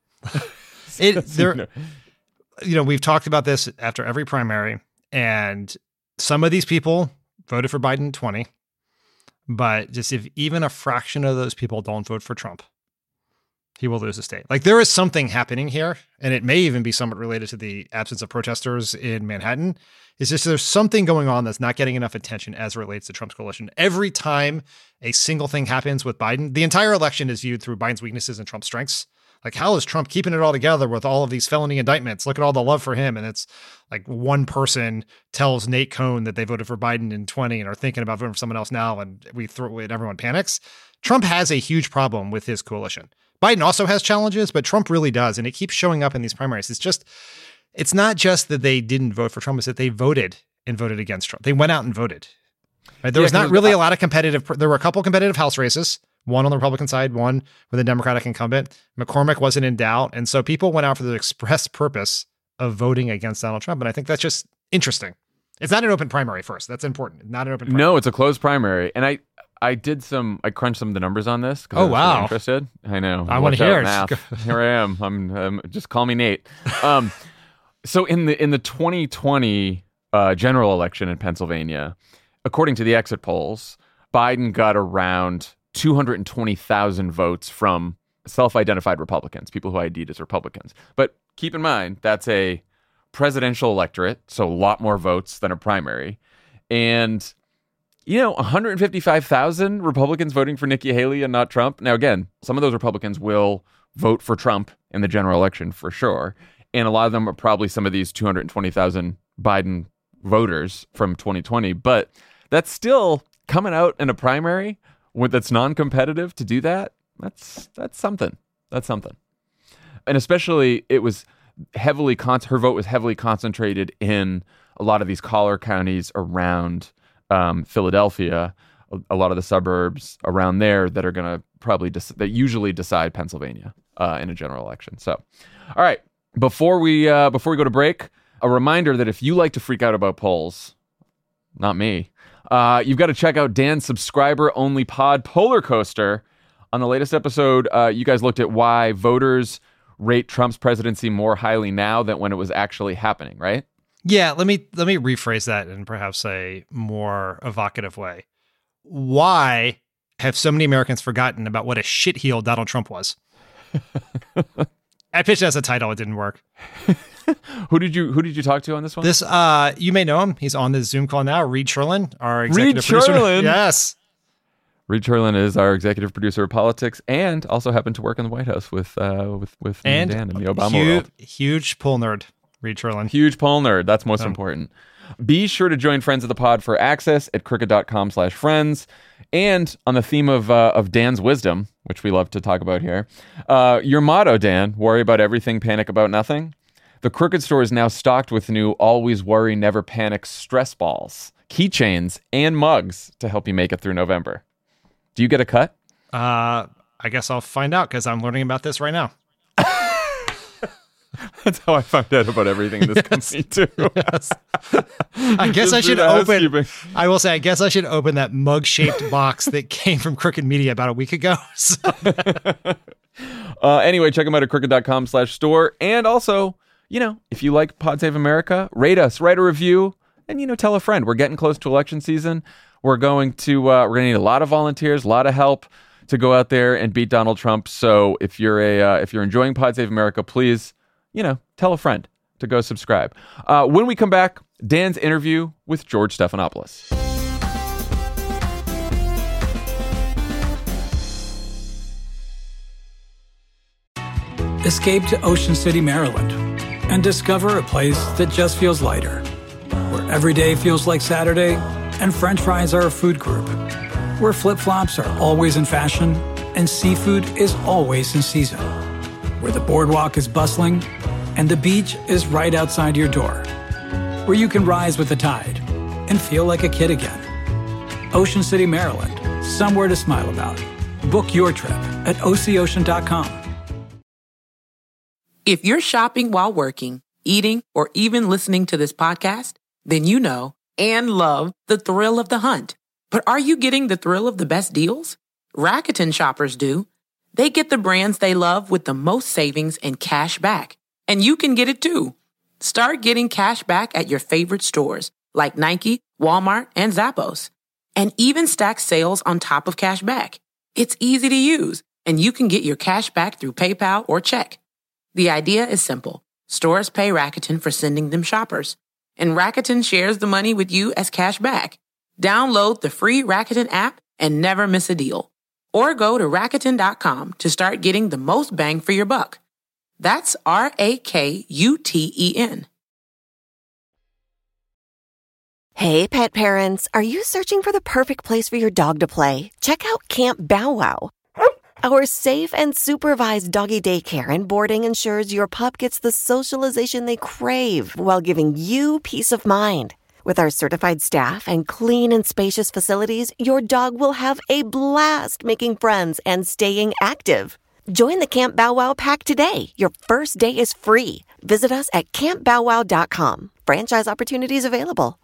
it there. You know, we've talked about this after every primary, and some of these people voted for Biden in twenty, but just if even a fraction of those people don't vote for Trump, he will lose the state. Like there is something happening here, and it may even be somewhat related to the absence of protesters in Manhattan. It's just there's something going on that's not getting enough attention as it relates to Trump's coalition. Every time a single thing happens with Biden, the entire election is viewed through Biden's weaknesses and Trump's strengths. Like, how is Trump keeping it all together with all of these felony indictments? Look at all the love for him. And it's like one person tells Nate Cohn that they voted for Biden in twenty and are thinking about voting for someone else now, and we throw it, everyone panics. Trump has a huge problem with his coalition. Biden also has challenges, but Trump really does. And it keeps showing up in these primaries. It's just, it's not just that they didn't vote for Trump, it's that they voted and voted against Trump. They went out and voted. Right? There yeah, was not really a lot of competitive, there were a couple competitive House races. One on the Republican side, one with a Democratic incumbent. McCormick wasn't in doubt. And so people went out for the express purpose of voting against Donald Trump. And I think that's just interesting. It's not an open primary first. That's important. Not an open primary. No, it's a closed primary. And I I did some, I crunched some of the numbers on this. Oh, I wow. Really interested. I know. I want to hear it. Math. Here I am. I'm, I'm just call me Nate. Um, so in the, in the twenty twenty uh, general election in Pennsylvania, according to the exit polls, Biden got around two hundred twenty thousand votes from self-identified Republicans, people who I D'd as Republicans. But keep in mind, that's a presidential electorate, so a lot more votes than a primary. And, you know, one hundred fifty-five thousand Republicans voting for Nikki Haley and not Trump. Now, again, some of those Republicans will vote for Trump in the general election for sure. And a lot of them are probably some of these two hundred twenty thousand Biden voters from twenty twenty. But that's still coming out in a primary that's non-competitive to do that. That's that's something. That's something. And especially it was heavily con- her vote was heavily concentrated in a lot of these collar counties around um, Philadelphia, a, a lot of the suburbs around there that are going to probably dec- that usually decide Pennsylvania uh, in a general election. So, all right, before we uh, before we go to break, a reminder that if you like to freak out about polls, not me, uh, you've got to check out Dan's subscriber-only pod, Polar Coaster. On the latest episode, uh, you guys looked at why voters rate Trump's presidency more highly now than when it was actually happening, right? Yeah, let me let me rephrase that in perhaps a more evocative way. Why have so many Americans forgotten about what a shitheel Donald Trump was? I pitched it as a title, it didn't work. Who did you who did you talk to on this one? This uh you may know him. He's on the Zoom call now. Reed Sherlin, our executive Reed producer. Sherlin? Yes. Reed Sherlin is our executive producer of politics and also happened to work in the White House with uh, with with me and, and Dan in the Obama huge, world. Huge poll nerd, Reed Sherlin. Huge poll nerd. That's most Um, important. Be sure to join Friends of the Pod for access at crooked.com slash friends. And on the theme of uh, of Dan's wisdom, which we love to talk about here, uh, your motto, Dan, worry about everything, panic about nothing. The Crooked store is now stocked with new always worry, never panic stress balls, keychains, and mugs to help you make it through November. Do you get a cut? Uh, I guess I'll find out because I'm learning about this right now. That's how I found out about everything in this Yes. company, too. Yes. I guess Just I should through the open. housekeeping. I will say, I guess I should open that mug-shaped box that came from Crooked Media about a week ago. So, Uh, anyway, check them out at crooked.com slash store. And also, you know, if you like Pod Save America, rate us, write a review, and, you know, tell a friend. We're getting close to election season. We're going to, uh, we're going to need a lot of volunteers, a lot of help to go out there and beat Donald Trump. So if you're a, uh, if you're enjoying Pod Save America, please, you know, tell a friend to go subscribe. Uh, when we come back, Dan's interview with George Stephanopoulos. Escape to Ocean City, Maryland, and discover a place that just feels lighter, where every day feels like Saturday and French fries are a food group, where flip-flops are always in fashion and seafood is always in season, where the boardwalk is bustling and the beach is right outside your door, where you can rise with the tide and feel like a kid again. Ocean City, Maryland, somewhere to smile about. Book your trip at o c ocean dot com. If you're shopping while working, eating, or even listening to this podcast, then you know and love the thrill of the hunt. But are you getting the thrill of the best deals? Rakuten shoppers do. They get the brands they love with the most savings and cash back. And you can get it too. Start getting cash back at your favorite stores like Nike, Walmart, and Zappos. And even stack sales on top of cash back. It's easy to use, and you can get your cash back through PayPal or check. The idea is simple. Stores pay Rakuten for sending them shoppers, and Rakuten shares the money with you as cash back. Download the free Rakuten app and never miss a deal. Or go to Rakuten dot com to start getting the most bang for your buck. That's R A K U T E N. Hey, pet parents, are you searching for the perfect place for your dog to play? Check out Camp Bow Wow. Our safe and supervised doggy daycare and boarding ensures your pup gets the socialization they crave while giving you peace of mind. With our certified staff and clean and spacious facilities, your dog will have a blast making friends and staying active. Join the Camp Bow Wow pack today. Your first day is free. Visit us at camp bow wow dot com. Franchise opportunities available.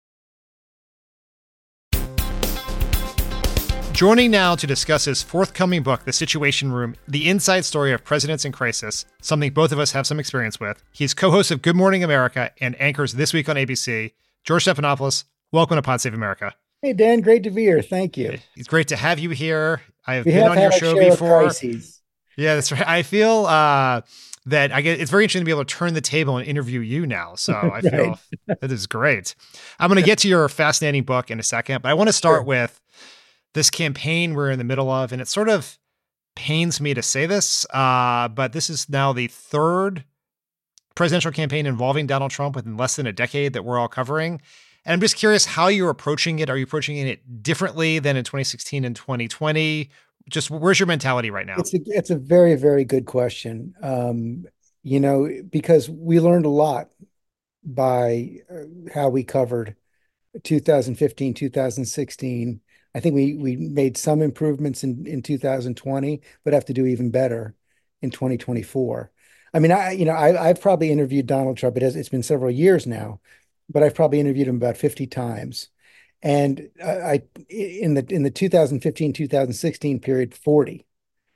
joining now to discuss his forthcoming book, The Situation Room, the inside story of presidents in crisis, something both of us have some experience with. He's co-host of Good Morning America and anchors This Week on A B C. George Stephanopoulos, welcome to Pod Save America. Hey, Dan, great to be here. Thank you. It's great to have you here. I have we been have on your show before. Crises. Yeah, that's right. I feel uh, that I get it's very interesting to be able to turn the table and interview you now. So I right. feel that is great. I'm going to get to your fascinating book in a second, but I want to start sure. with this campaign we're in the middle of, and it sort of pains me to say this, uh, but this is now the third presidential campaign involving Donald Trump within less than a decade that we're all covering. And I'm just curious how you're approaching it. Are you approaching it differently than in twenty sixteen and twenty twenty? Just where's your mentality right now? It's a, it's a very, very good question. Um, you know, because we learned a lot by how we covered two thousand fifteen, two thousand sixteen. I think we we made some improvements in in two thousand twenty, but have to do even better in twenty twenty-four. I mean, I you know I I've probably interviewed Donald Trump. It has it's been several years now, but I've probably interviewed him about fifty times. And uh, I in the in the two thousand fifteen, two thousand sixteen period, forty.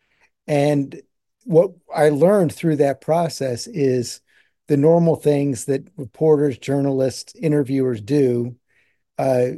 And what I learned through that process is the normal things that reporters, journalists, interviewers do uh,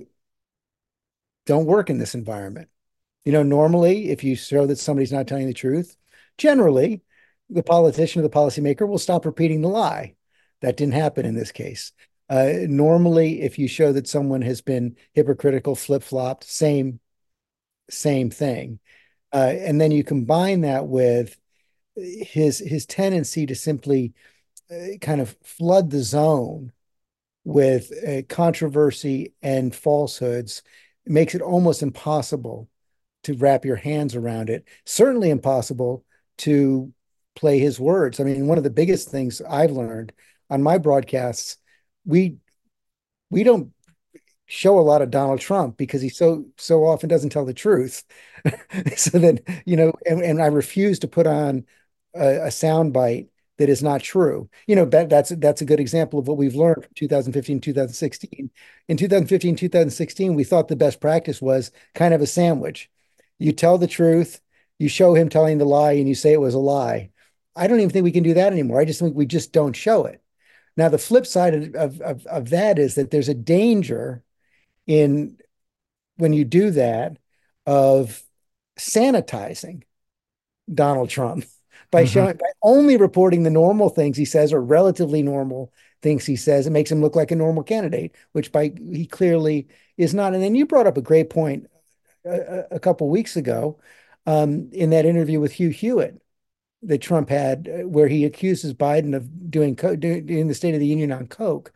don't work in this environment. You know, normally, if you show that somebody's not telling the truth, generally, the politician or the policymaker will stop repeating the lie. That didn't happen in this case. Uh, normally, if you show that someone has been hypocritical, flip-flopped, same, same thing. Uh, and then you combine that with his his tendency to simply uh, kind of flood the zone with uh, controversy and falsehoods. It makes it almost impossible to wrap your hands around it. Certainly impossible to play his words. I mean, one of the biggest things I've learned on my broadcasts, we we don't show a lot of Donald Trump because he so so often doesn't tell the truth. So then, you know, and, and I refuse to put on a, a sound bite that is not true. You know, that that's that's a good example of what we've learned from two thousand fifteen, two thousand sixteen. In two thousand fifteen, two thousand sixteen, we thought the best practice was kind of a sandwich. You tell the truth, you show him telling the lie, and you say it was a lie. I don't even think we can do that anymore. I just think we just don't show it. Now, the flip side of, of, of that is that there's a danger in when you do that of sanitizing Donald Trump by Mm-hmm. showing by only reporting the normal things he says or relatively normal things he says. It makes him look like a normal candidate, which by he clearly is not. And then you brought up a great point a, a couple weeks ago um, in that interview with Hugh Hewitt that Trump had, uh, where he accuses Biden of doing, co- doing the State of the Union on coke.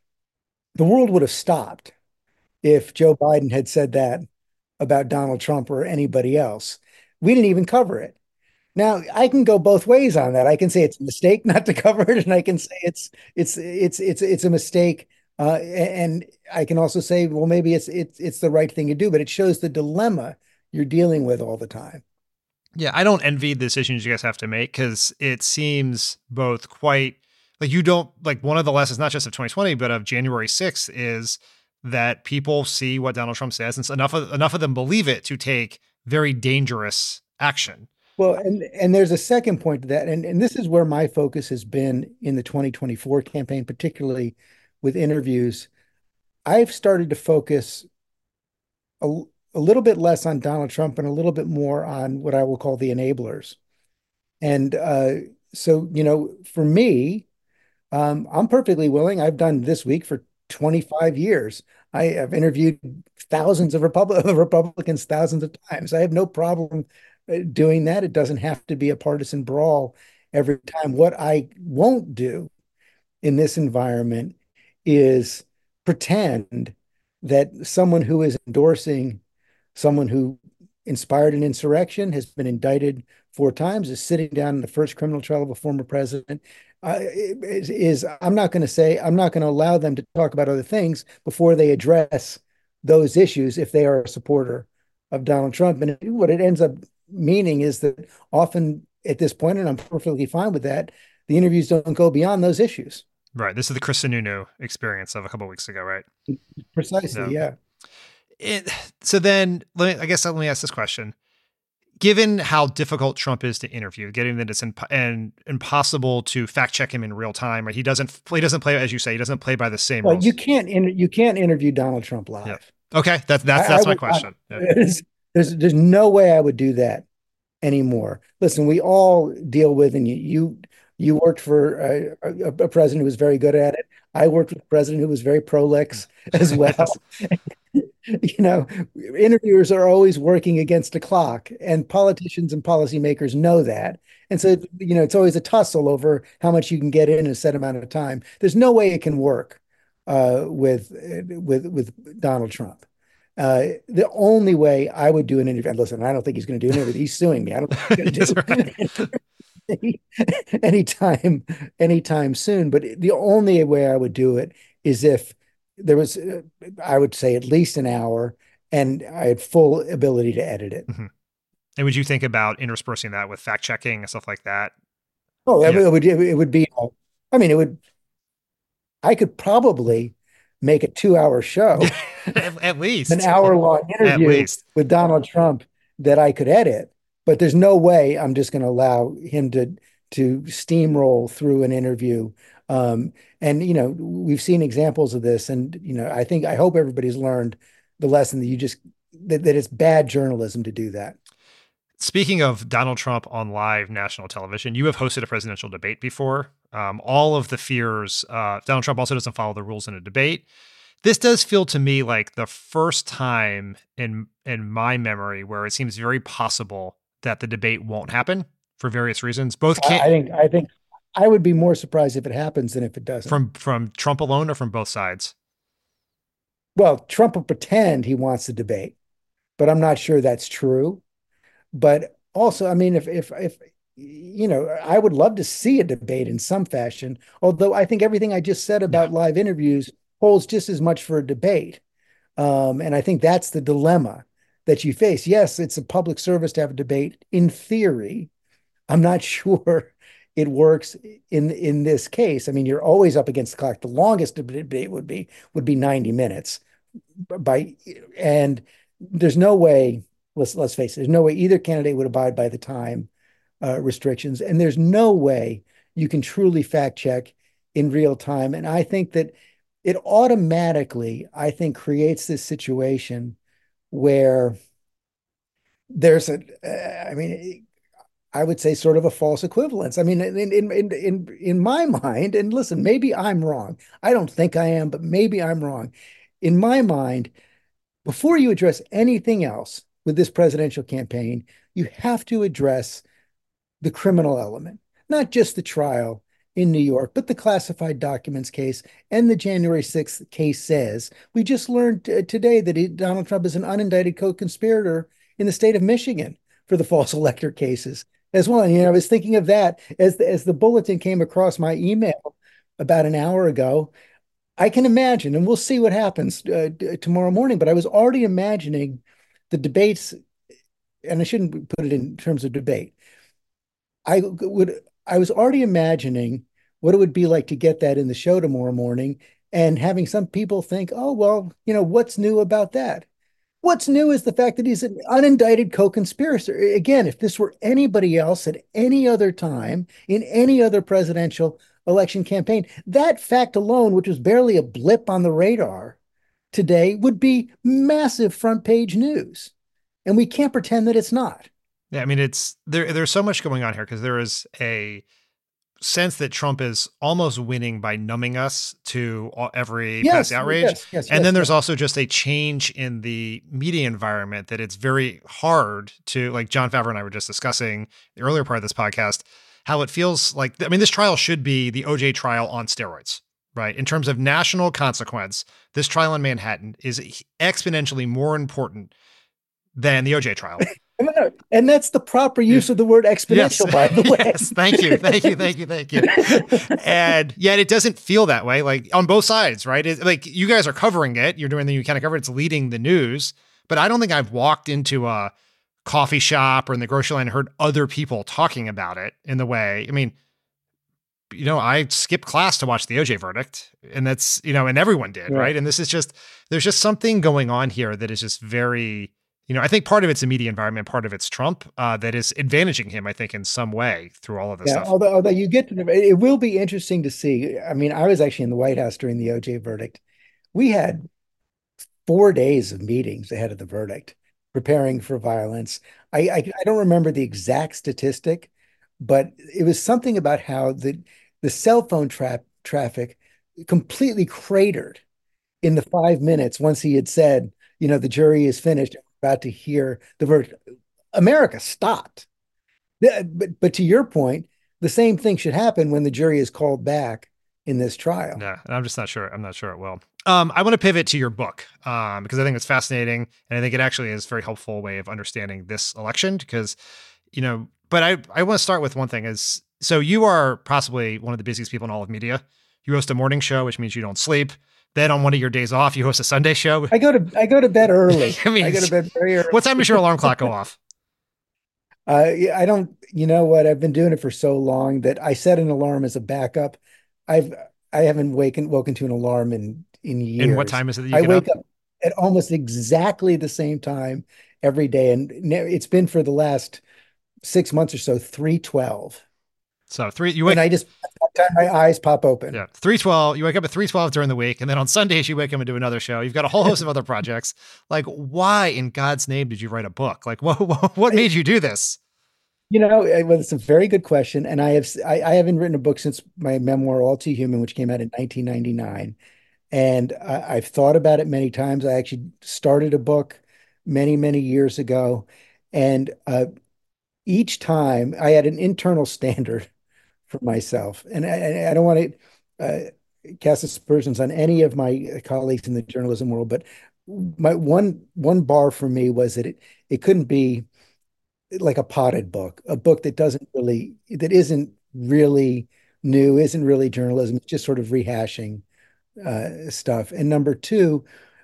The world would have stopped if Joe Biden had said that about Donald Trump or anybody else. We didn't even cover it. Now, I can go both ways on that. I can say it's a mistake not to cover it, and I can say it's it's it's it's it's a mistake. Uh, and I can also say, well, maybe it's it's it's the right thing to do, but it shows the dilemma you're dealing with all the time. Yeah, I don't envy the decisions you guys have to make because it seems both quite like you don't like one of the lessons, not just of twenty twenty, but of January sixth is that people see what Donald Trump says and enough of, enough of them believe it to take very dangerous action. Well, and and there's a second point to that, and and this is where my focus has been in the twenty twenty-four campaign, particularly with interviews. I've started to focus a, a little bit less on Donald Trump and a little bit more on what I will call the enablers. And uh, so, you know, for me, um, I'm perfectly willing. I've done this week for twenty-five years. I have interviewed thousands of Repub- Republicans thousands of times. I have no problem uh, doing that. It doesn't have to be a partisan brawl every time. What I won't do in this environment is pretend that someone who is endorsing someone who inspired an insurrection, has been indicted four times, is sitting down in the first criminal trial of a former president. Uh, is, is I'm not going to say, I'm not going to allow them to talk about other things before they address those issues if they are a supporter of Donald Trump. And what it ends up meaning is that often at this point, and I'm perfectly fine with that, the interviews don't go beyond those issues. Right. This is the Chris Sununu experience of a couple of weeks ago, right? Precisely, No. yeah. It, so then, let me, I guess let me ask this question. Given how difficult Trump is to interview, getting that it's imp- and impossible to fact check him in real time, right? He doesn't he doesn't play, as you say, he doesn't play by the same Well, rules. you can't inter- you can't interview Donald Trump live. Yep. Okay, that's that's I- that's I my would- question. I- Yeah. There's, there's there's no way I would do that anymore. Listen, we all deal with, and you you you worked for a, a, a president who was very good at it. I worked with a president who was very prolix as well. You know, interviewers are always working against the clock, and politicians and policymakers know that. And so, you know, it's always a tussle over how much you can get in a set amount of time. There's no way it can work uh, with with with Donald Trump. Uh, the only way I would do an interview, and listen, I don't think he's going to do an interview. He's suing me. I don't think he's going to do any, anytime, anytime soon. But the only way I would do it is if there was, uh, I would say, at least an hour, and I had full ability to edit it. Mm-hmm. And would you think about interspersing that with fact checking and stuff like that? Oh, Yeah. it would, it would be, I mean, it would, I could probably make a two hour show, at, at least an hour long interview with Donald Trump that I could edit, but there's no way I'm just going to allow him to, to steamroll through an interview. Um, and, you know, we've seen examples of this, and, you know, I think, I hope everybody's learned the lesson that you just, that, that it's bad journalism to do that. Speaking of Donald Trump on live national television, you have hosted a presidential debate before. Um, all of the fears, uh, Donald Trump also doesn't follow the rules in a debate. This does feel to me like the first time in in my memory where it seems very possible that the debate won't happen for various reasons. Both can't. I think I think I would be more surprised if it happens than if it doesn't. From from Trump alone or from both sides? Well, Trump will pretend he wants the debate, but I'm not sure that's true. But also, I mean, if, if, if, you know, I would love to see a debate in some fashion, although I think everything I just said about yeah. live interviews holds just as much for a debate. Um, and I think that's the dilemma that you face. Yes, it's a public service to have a debate in theory. I'm not sure it works in, in this case. I mean, you're always up against the clock. The longest debate would be, would be ninety minutes by, and there's no way, Let's let's face it, there's no way either candidate would abide by the time uh, restrictions. And there's no way you can truly fact check in real time. And I think that it automatically, I think, creates this situation where there's a, uh, I mean, I would say sort of a false equivalence. I mean, in, in, in, in, in my mind, and listen, maybe I'm wrong. I don't think I am, but maybe I'm wrong. In my mind, before you address anything else with this presidential campaign, you have to address the criminal element, not just the trial in New York, but the classified documents case and the January sixth case says. We just learned uh, today that he, Donald Trump is an unindicted co-conspirator in the state of Michigan for the false elector cases as well. And, you know, I was thinking of that as the, as the bulletin came across my email about an hour ago. I can imagine, and we'll see what happens uh, tomorrow morning, but I was already imagining the debates, and I shouldn't put it in terms of debate. I would, I was already imagining what it would be like to get that in the show tomorrow morning and having some people think, oh, well, you know, what's new about that? What's new is the fact that he's an unindicted co-conspirator. Again, if this were anybody else at any other time in any other presidential election campaign, that fact alone, which was barely a blip on the radar today, would be massive front page news. And we can't pretend that it's not. Yeah, I mean, it's there. There's so much going on here because there is a sense that Trump is almost winning by numbing us to all, every yes, past outrage. Yes, yes, and yes, then there's yes. also just a change in the media environment that it's very hard to, like John Favreau and I were just discussing the earlier part of this podcast, how it feels like, I mean, this trial should be the O J trial on steroids. Right. In terms of national consequence, this trial in Manhattan is exponentially more important than the O J trial. And that's the proper use of the word exponential, yes. by the way. Yes. Thank you. Thank you. Thank you. Thank you. And yet it doesn't feel that way, like on both sides, right? It's like you guys are covering it. You're doing the you kind of cover it. It's leading the news. But I don't think I've walked into a coffee shop or in the grocery line and heard other people talking about it in the way. I mean, you know, I skipped class to watch the O J verdict, and that's, you know, and everyone did, yeah. right? And this is just, there's just something going on here that is just very, you know, I think part of it's the media environment, part of it's Trump uh, that is advantaging him, I think, in some way through all of this yeah, stuff. Although, although you get to, the, it will be interesting to see. I mean, I was actually in the White House during the O J verdict. We had four days of meetings ahead of the verdict, preparing for violence. I, I, I don't remember the exact statistic, but it was something about how the the cell phone tra- traffic completely cratered in the five minutes once he had said, you know, the jury is finished, about to hear the verdict. America stopped. But, but to your point, the same thing should happen when the jury is called back in this trial. Yeah, and I'm just not sure. I'm not sure it will. Um, I want to pivot to your book um, because I think it's fascinating, and I think it actually is a very helpful way of understanding this election because, you know, but I, I want to start with one thing is, so you are possibly one of the busiest people in all of media. You host a morning show, which means you don't sleep. Then on one of your days off, you host a Sunday show. I go to I go to bed early. I mean, I go to bed very early. What time does your alarm clock go off? Uh, yeah, I don't, you know what? I've been doing it for so long that I set an alarm as a backup. I've I haven't waken woken to an alarm in in years. And what time is it that you I get wake up? up at almost exactly the same time every day, and ne- it's been for the last six months or so, three twelve. So three, you wake, And I just, by the time my eyes pop open. yeah, three twelve. You wake up at three twelve during the week, and then on Sundays you wake up and do another show. You've got a whole host of other projects. Like, why in God's name did you write a book? Like, what what, what made you do this? You know, it- well, it's a very good question, and I have I, I haven't written a book since my memoir All Too Human, which came out in nineteen ninety-nine, and I, I've thought about it many times. I actually started a book many many years ago, and uh, each time I had an internal standard for myself, and I, I don't want to uh, cast aspersions on any of my colleagues in the journalism world, but my one one bar for me was that it it couldn't be like a potted book, a book that doesn't really, that isn't really new, isn't really journalism, it's just sort of rehashing uh, stuff. And number two,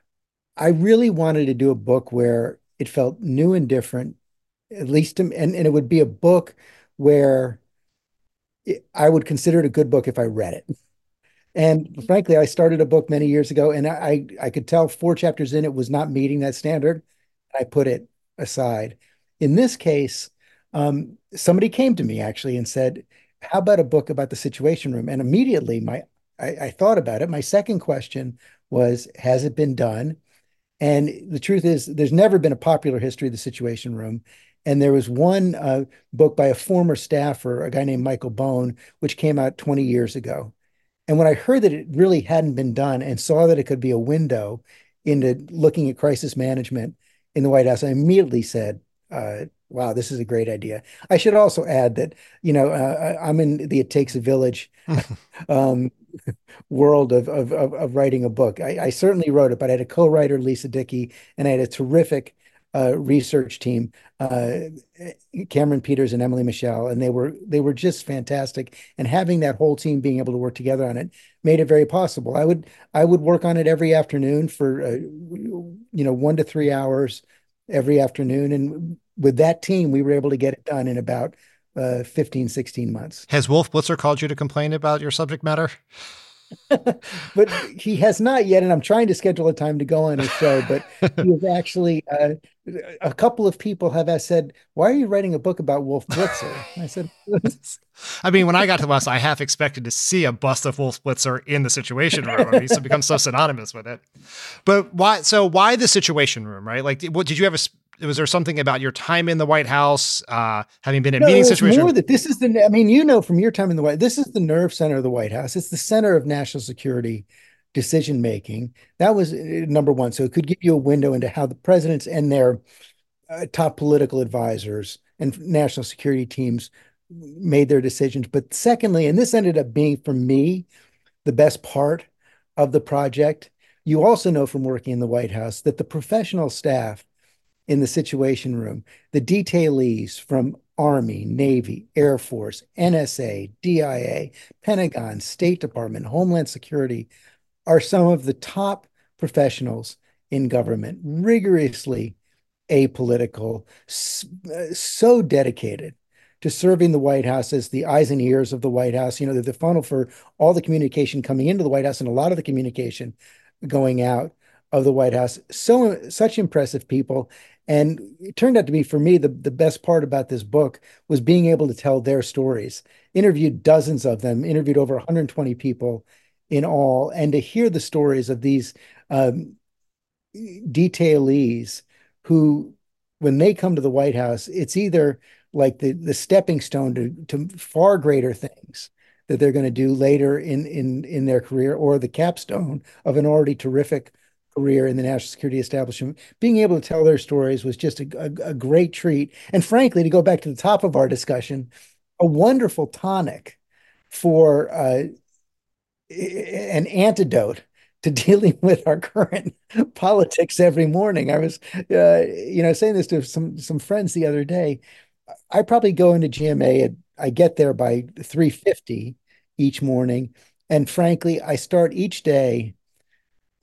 I really wanted to do a book where it felt new and different, at least to, and, and it would be a book where it, I would consider it a good book if I read it. And frankly, I started a book many years ago, and I I could tell four chapters in it was not meeting that standard. I put it aside. In this case, um, somebody came to me actually and said, "How about a book about the Situation Room?" And immediately, my I, I thought about it. My second question was, "Has it been done?" And the truth is, there's never been a popular history of the Situation Room. And there was one uh, book by a former staffer, a guy named Michael Bone, which came out twenty years ago. And when I heard that it really hadn't been done and saw that it could be a window into looking at crisis management in the White House, I immediately said, uh, wow, this is a great idea. I should also add that, you know, uh, I'm in the It Takes a Village um, world of, of, of, of writing a book. I, I certainly wrote it, but I had a co-writer, Lisa Dickey, and I had a terrific uh, research team, uh, Cameron Peters and Emily Michelle, and they were they were just fantastic. And having that whole team being able to work together on it made it very possible. I would I would work on it every afternoon for uh, you know one to three hours every afternoon, and with that team, we were able to get it done in about uh, fifteen, sixteen months. Has Wolf Blitzer called you to complain about your subject matter? But he has not yet, and I'm trying to schedule a time to go on his show. But he has actually, uh, a couple of people have said, "Why are you writing a book about Wolf Blitzer?" And I said, I mean, when I got to West, I half expected to see a bust of Wolf Blitzer in the Situation Room. I mean, it's become so synonymous with it. But why? So why the Situation Room, right? Like, what did you have a? Was there something about your time in the White House, uh, having been in no, meeting it's situations? more that this is the, I mean, you know, from your time in the White, this is the nerve center of the White House. It's the center of national security decision making. That was uh, number one. So it could give you a window into how the presidents and their uh, top political advisors and national security teams made their decisions. But secondly, and this ended up being for me the best part of the project, you also know from working in the White House that the professional staff in the Situation Room, the detailees from Army, Navy, Air Force, N S A, D I A, Pentagon, State Department, Homeland Security, are some of the top professionals in government, rigorously apolitical, so dedicated to serving the White House as the eyes and ears of the White House. You know, they're the funnel for all the communication coming into the White House and a lot of the communication going out of the White House. So such impressive people. And it turned out to be, for me, the, the best part about this book was being able to tell their stories. Interviewed dozens of them, interviewed over one hundred twenty people in all, and to hear the stories of these um, detailees who, when they come to the White House, it's either like the, the stepping stone to, to far greater things that they're going to do later in, in, in their career, or the capstone of an already terrific career in the national security establishment. Being able to tell their stories was just a, a, a great treat. And frankly, to go back to the top of our discussion, a wonderful tonic for uh, an antidote to dealing with our current politics every morning. I was, uh, you know, saying this to some some friends the other day. I probably go into G M A and I get there by three fifty each morning. And frankly, I start each day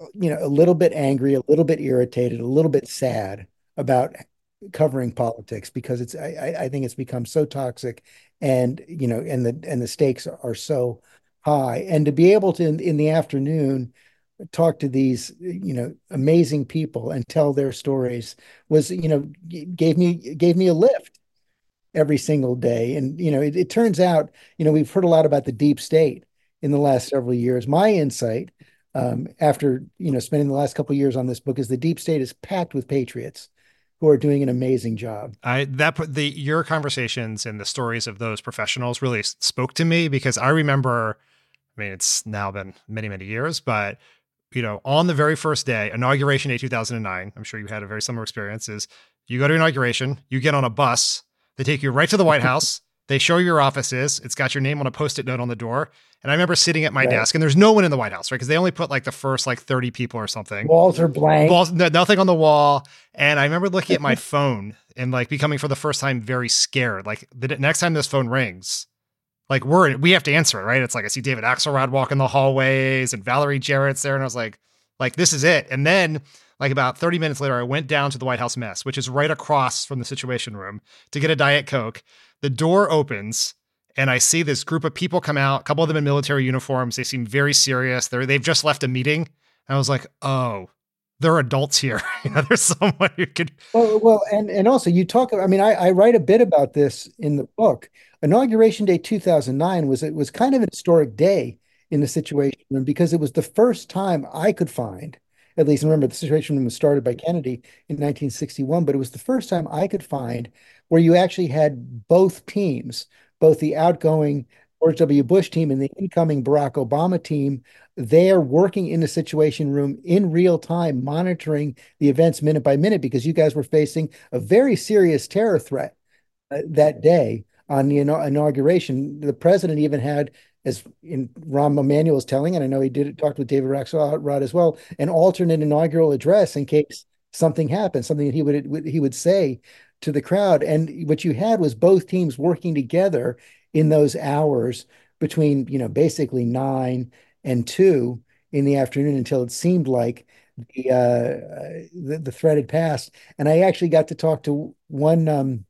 you know, a little bit angry, a little bit irritated, a little bit sad about covering politics because it's I, I think it's become so toxic and you know and the and the stakes are so high. And to be able to in, in the afternoon talk to these you know amazing people and tell their stories was you know gave me gave me a lift every single day. And you know it, it turns out you know we've heard a lot about the deep state in the last several years. My insight um, after you know spending the last couple of years on this book is the deep state is packed with patriots who are doing an amazing job. I that the your conversations and the stories of those professionals really spoke to me because I remember, I mean, it's now been many, many years, but you know, on the very first day, inauguration day two thousand nine, I'm sure you had a very similar experience, is you go to inauguration, you get on a bus, they take you right to the White House, they show you your offices, it's got your name on a Post-it note on the door. And I remember sitting at my right. desk and there's no one in the White House, right? Because they only put like the first like thirty people or something. Walls are blank. Walls, no, nothing on the wall. And I remember looking at my phone and like becoming for the first time very scared. Like the next time this phone rings, like we're, we have to answer it, right? It's like I see David Axelrod walking the hallways and Valerie Jarrett's there. And I was like, like, this is it. And then like about thirty minutes later, I went down to the White House mess, which is right across from the Situation Room to get a Diet Coke. The door opens and I see this group of people come out, a couple of them in military uniforms. They seem very serious. They're, they've just left a meeting. And I was like, oh, there are adults here. You know, there's someone who could. Well, well, and, and also you talk, I mean, I, I write a bit about this in the book. Inauguration Day two thousand nine was, it was kind of an historic day in the Situation Room because it was the first time I could find, at least remember the Situation Room was started by Kennedy in nineteen sixty-one, but it was the first time I could find where you actually had both teams, both the outgoing George W. Bush team and the incoming Barack Obama team, they're working in the Situation Room in real time, monitoring the events minute by minute, because you guys were facing a very serious terror threat uh, that day on the ina- inauguration. The president even had, as in Rahm Emanuel is telling, and I know he did talked with David Axelrod as well, an alternate inaugural address in case something happened, something that he would he would say to the crowd. And what you had was both teams working together in those hours between, you know, basically nine and two in the afternoon until it seemed like the uh, the, the threat had passed. And I actually got to talk to one um,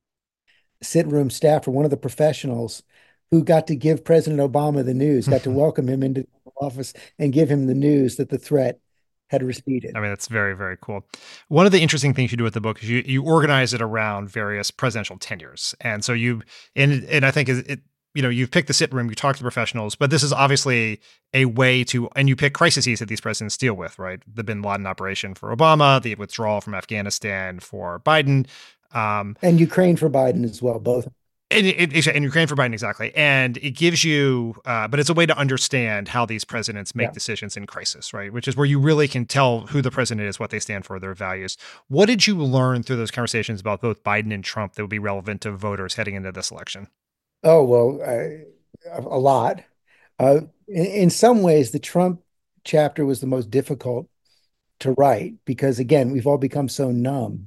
sit room staffer, one of the professionals who got to give President Obama the news, got to welcome him into the office and give him the news that the threat had receded. I mean, that's very, very cool. One of the interesting things you do with the book is you you organize it around various presidential tenures. And so you, and, and I think it, you know, you've picked the sit room, you talk to professionals, but this is obviously a way to, and you pick crises that these presidents deal with, right? The Bin Laden operation for Obama, the withdrawal from Afghanistan for Biden. Um, and Ukraine for Biden as well, both. And, it, and Ukraine for Biden, exactly. And it gives you, uh, but it's a way to understand how these presidents make yeah. decisions in crisis, right? Which is where you really can tell who the president is, what they stand for, their values. What did you learn through those conversations about both Biden and Trump that would be relevant to voters heading into this election? Oh, well, uh, a lot. Uh, in, in some ways, the Trump chapter was the most difficult to write because, again, we've all become so numb.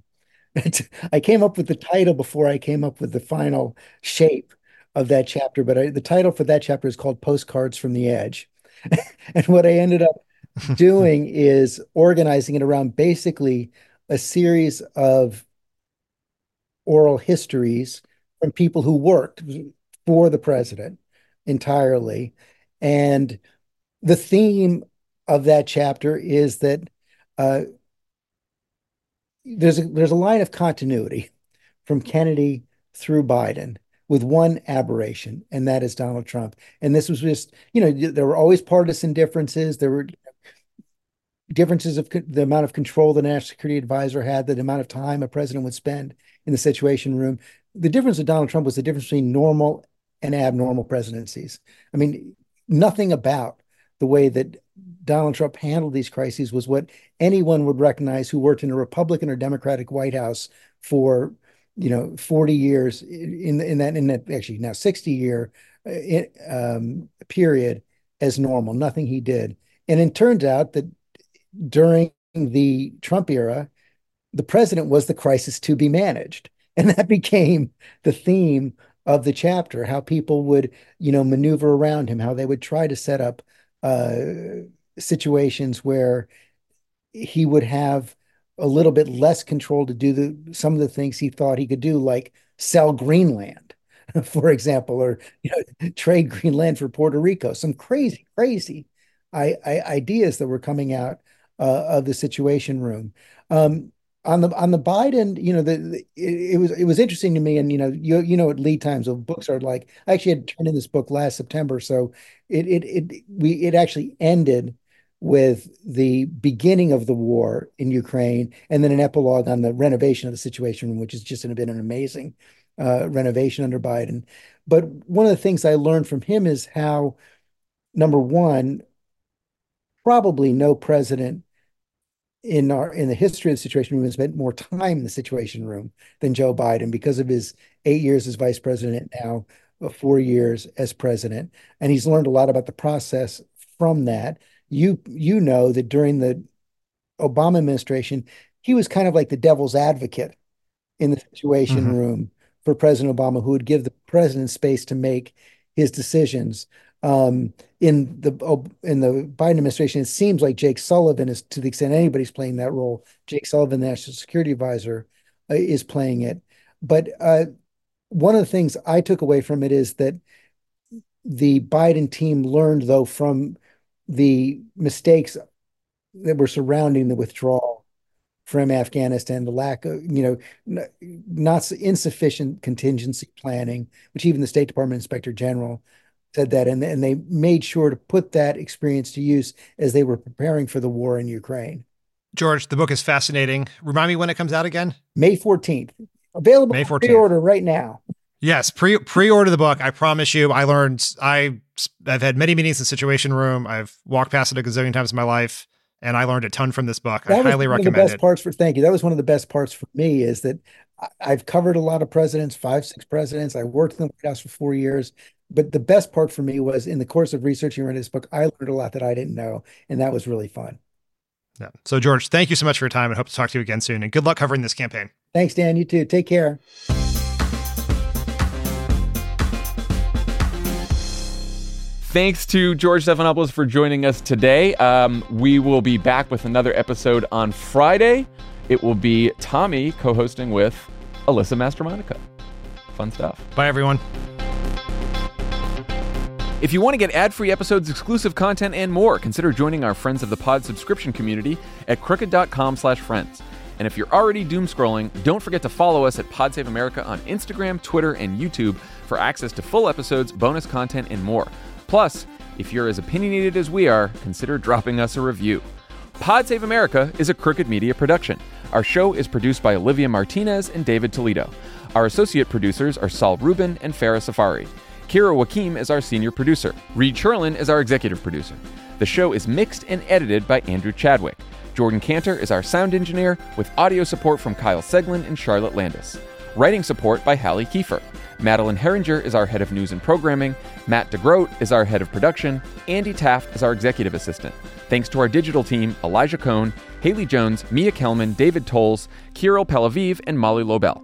I came up with the title before I came up with the final shape of that chapter, but I, the title for that chapter is called Postcards from the Edge. And what I ended up doing is organizing it around basically a series of oral histories from people who worked for the president entirely. And the theme of that chapter is that uh, there's a, there's a line of continuity from Kennedy through Biden with one aberration, and that is Donald Trump. And this was just, you know, there were always partisan differences. There were differences of the amount of control the National Security Advisor had, the amount of time a president would spend in the Situation Room. The difference with Donald Trump was the difference between normal and abnormal presidencies. I mean, nothing about the way that Donald Trump handled these crises was what anyone would recognize who worked in a Republican or Democratic White House for, you know, forty years in in that in that actually now sixty year um, period as normal. Nothing he did, and it turns out that during the Trump era, the president was the crisis to be managed, and that became the theme of the chapter. How people would, you know, maneuver around him, how they would try to set up Uh, situations where he would have a little bit less control to do the some of the things he thought he could do, like sell Greenland, for example, or you know, trade Greenland for Puerto Rico. Some crazy, crazy I, I, ideas that were coming out uh, of the Situation Room. Um, on the on the Biden, you know, the, the it, it was it was interesting to me, and you know, you you know what lead times of books are like. I actually had turned in this book last September, so it it it we it actually ended with the beginning of the war in Ukraine, and then an epilogue on the renovation of the Situation Room, which has just been an amazing uh, renovation under Biden. But one of the things I learned from him is how, number one, probably no president in our in the history of the Situation Room has spent more time in the Situation Room than Joe Biden because of his eight years as vice president, now four years as president, and he's learned a lot about the process from that. You you know that during the Obama administration, he was kind of like the devil's advocate in the Situation mm-hmm. Room for President Obama, who would give the president space to make his decisions. Um, in the in the Biden administration, it seems like Jake Sullivan is, to the extent anybody's playing that role, Jake Sullivan, the National Security Advisor, uh, is playing it. But uh, one of the things I took away from it is that the Biden team learned, though, from the mistakes that were surrounding the withdrawal from Afghanistan, the lack of, you know, not insufficient contingency planning, which even the State Department Inspector General said that, and, and they made sure to put that experience to use as they were preparing for the war in Ukraine. George, the book is fascinating. Remind me when it comes out again? May fourteenth. Available May fourteenth. Pre-order right now. Yes, pre pre-order the book. I promise you. I learned. I I've had many meetings in the Situation Room. I've walked past it a gazillion times in my life, and I learned a ton from this book. That I was highly one recommend of the best it. Parts for thank you. That was one of the best parts for me, is that I've covered a lot of presidents, five, six presidents. I worked in the White House for four years. But the best part for me was, in the course of researching and reading this book, I learned a lot that I didn't know, and that was really fun. Yeah. So, George, thank you so much for your time, and hope to talk to you again soon. And good luck covering this campaign. Thanks, Dan. You too. Take care. Thanks to George Stephanopoulos for joining us today. Um, we will be back with another episode on Friday. It will be Tommy co-hosting with Alyssa Mastromonica. Fun stuff. Bye, everyone. If you want to get ad-free episodes, exclusive content, and more, consider joining our Friends of the Pod subscription community at crooked.com slash friends. And if you're already doom scrolling, don't forget to follow us at Pod Save America on Instagram, Twitter, and YouTube for access to full episodes, bonus content, and more. Plus, if you're as opinionated as we are, consider dropping us a review. Pod Save America is a Crooked Media production. Our show is produced by Olivia Martinez and David Toledo. Our associate producers are Saul Rubin and Farah Safari. Kira Wakim is our senior producer. Reed Sherlin is our executive producer. The show is mixed and edited by Andrew Chadwick. Jordan Cantor is our sound engineer, with audio support from Kyle Seglin and Charlotte Landis. Writing support by Hallie Kiefer. Madeline Herringer is our head of news and programming. Matt DeGroat is our head of production. Andy Taft is our executive assistant. Thanks to our digital team, Elijah Cohn, Haley Jones, Mia Kelman, David Tolles, Kirill Pelaviv, and Molly Lobel.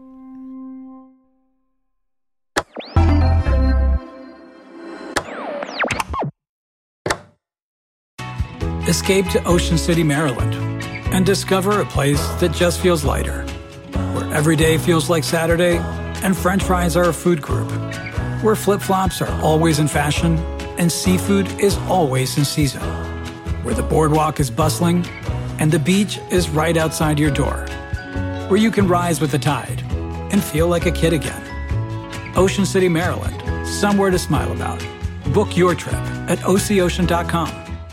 Escape to Ocean City, Maryland, and discover a place that just feels lighter, where every day feels like Saturday and French fries are a food group, where flip-flops are always in fashion and seafood is always in season, where the boardwalk is bustling and the beach is right outside your door, where you can rise with the tide and feel like a kid again. Ocean City, Maryland, somewhere to smile about. Book your trip at O C ocean dot com.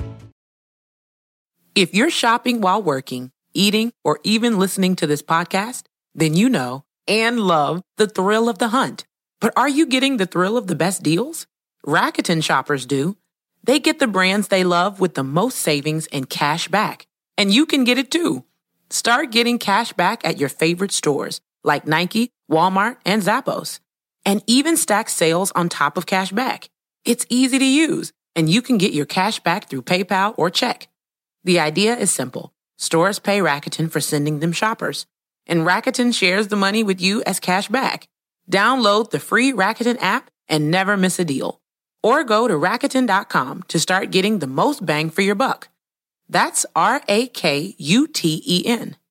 If you're shopping while working, eating, or even listening to this podcast, then you know and love the thrill of the hunt. But are you getting the thrill of the best deals? Rakuten shoppers do. They get the brands they love with the most savings and cash back. And you can get it too. Start getting cash back at your favorite stores like Nike, Walmart, and Zappos. And even stack sales on top of cash back. It's easy to use, and you can get your cash back through PayPal or check. The idea is simple. Stores pay Rakuten for sending them shoppers, and Rakuten shares the money with you as cash back. Download the free Rakuten app and never miss a deal. Or go to Rakuten dot com to start getting the most bang for your buck. That's R A K U T E N.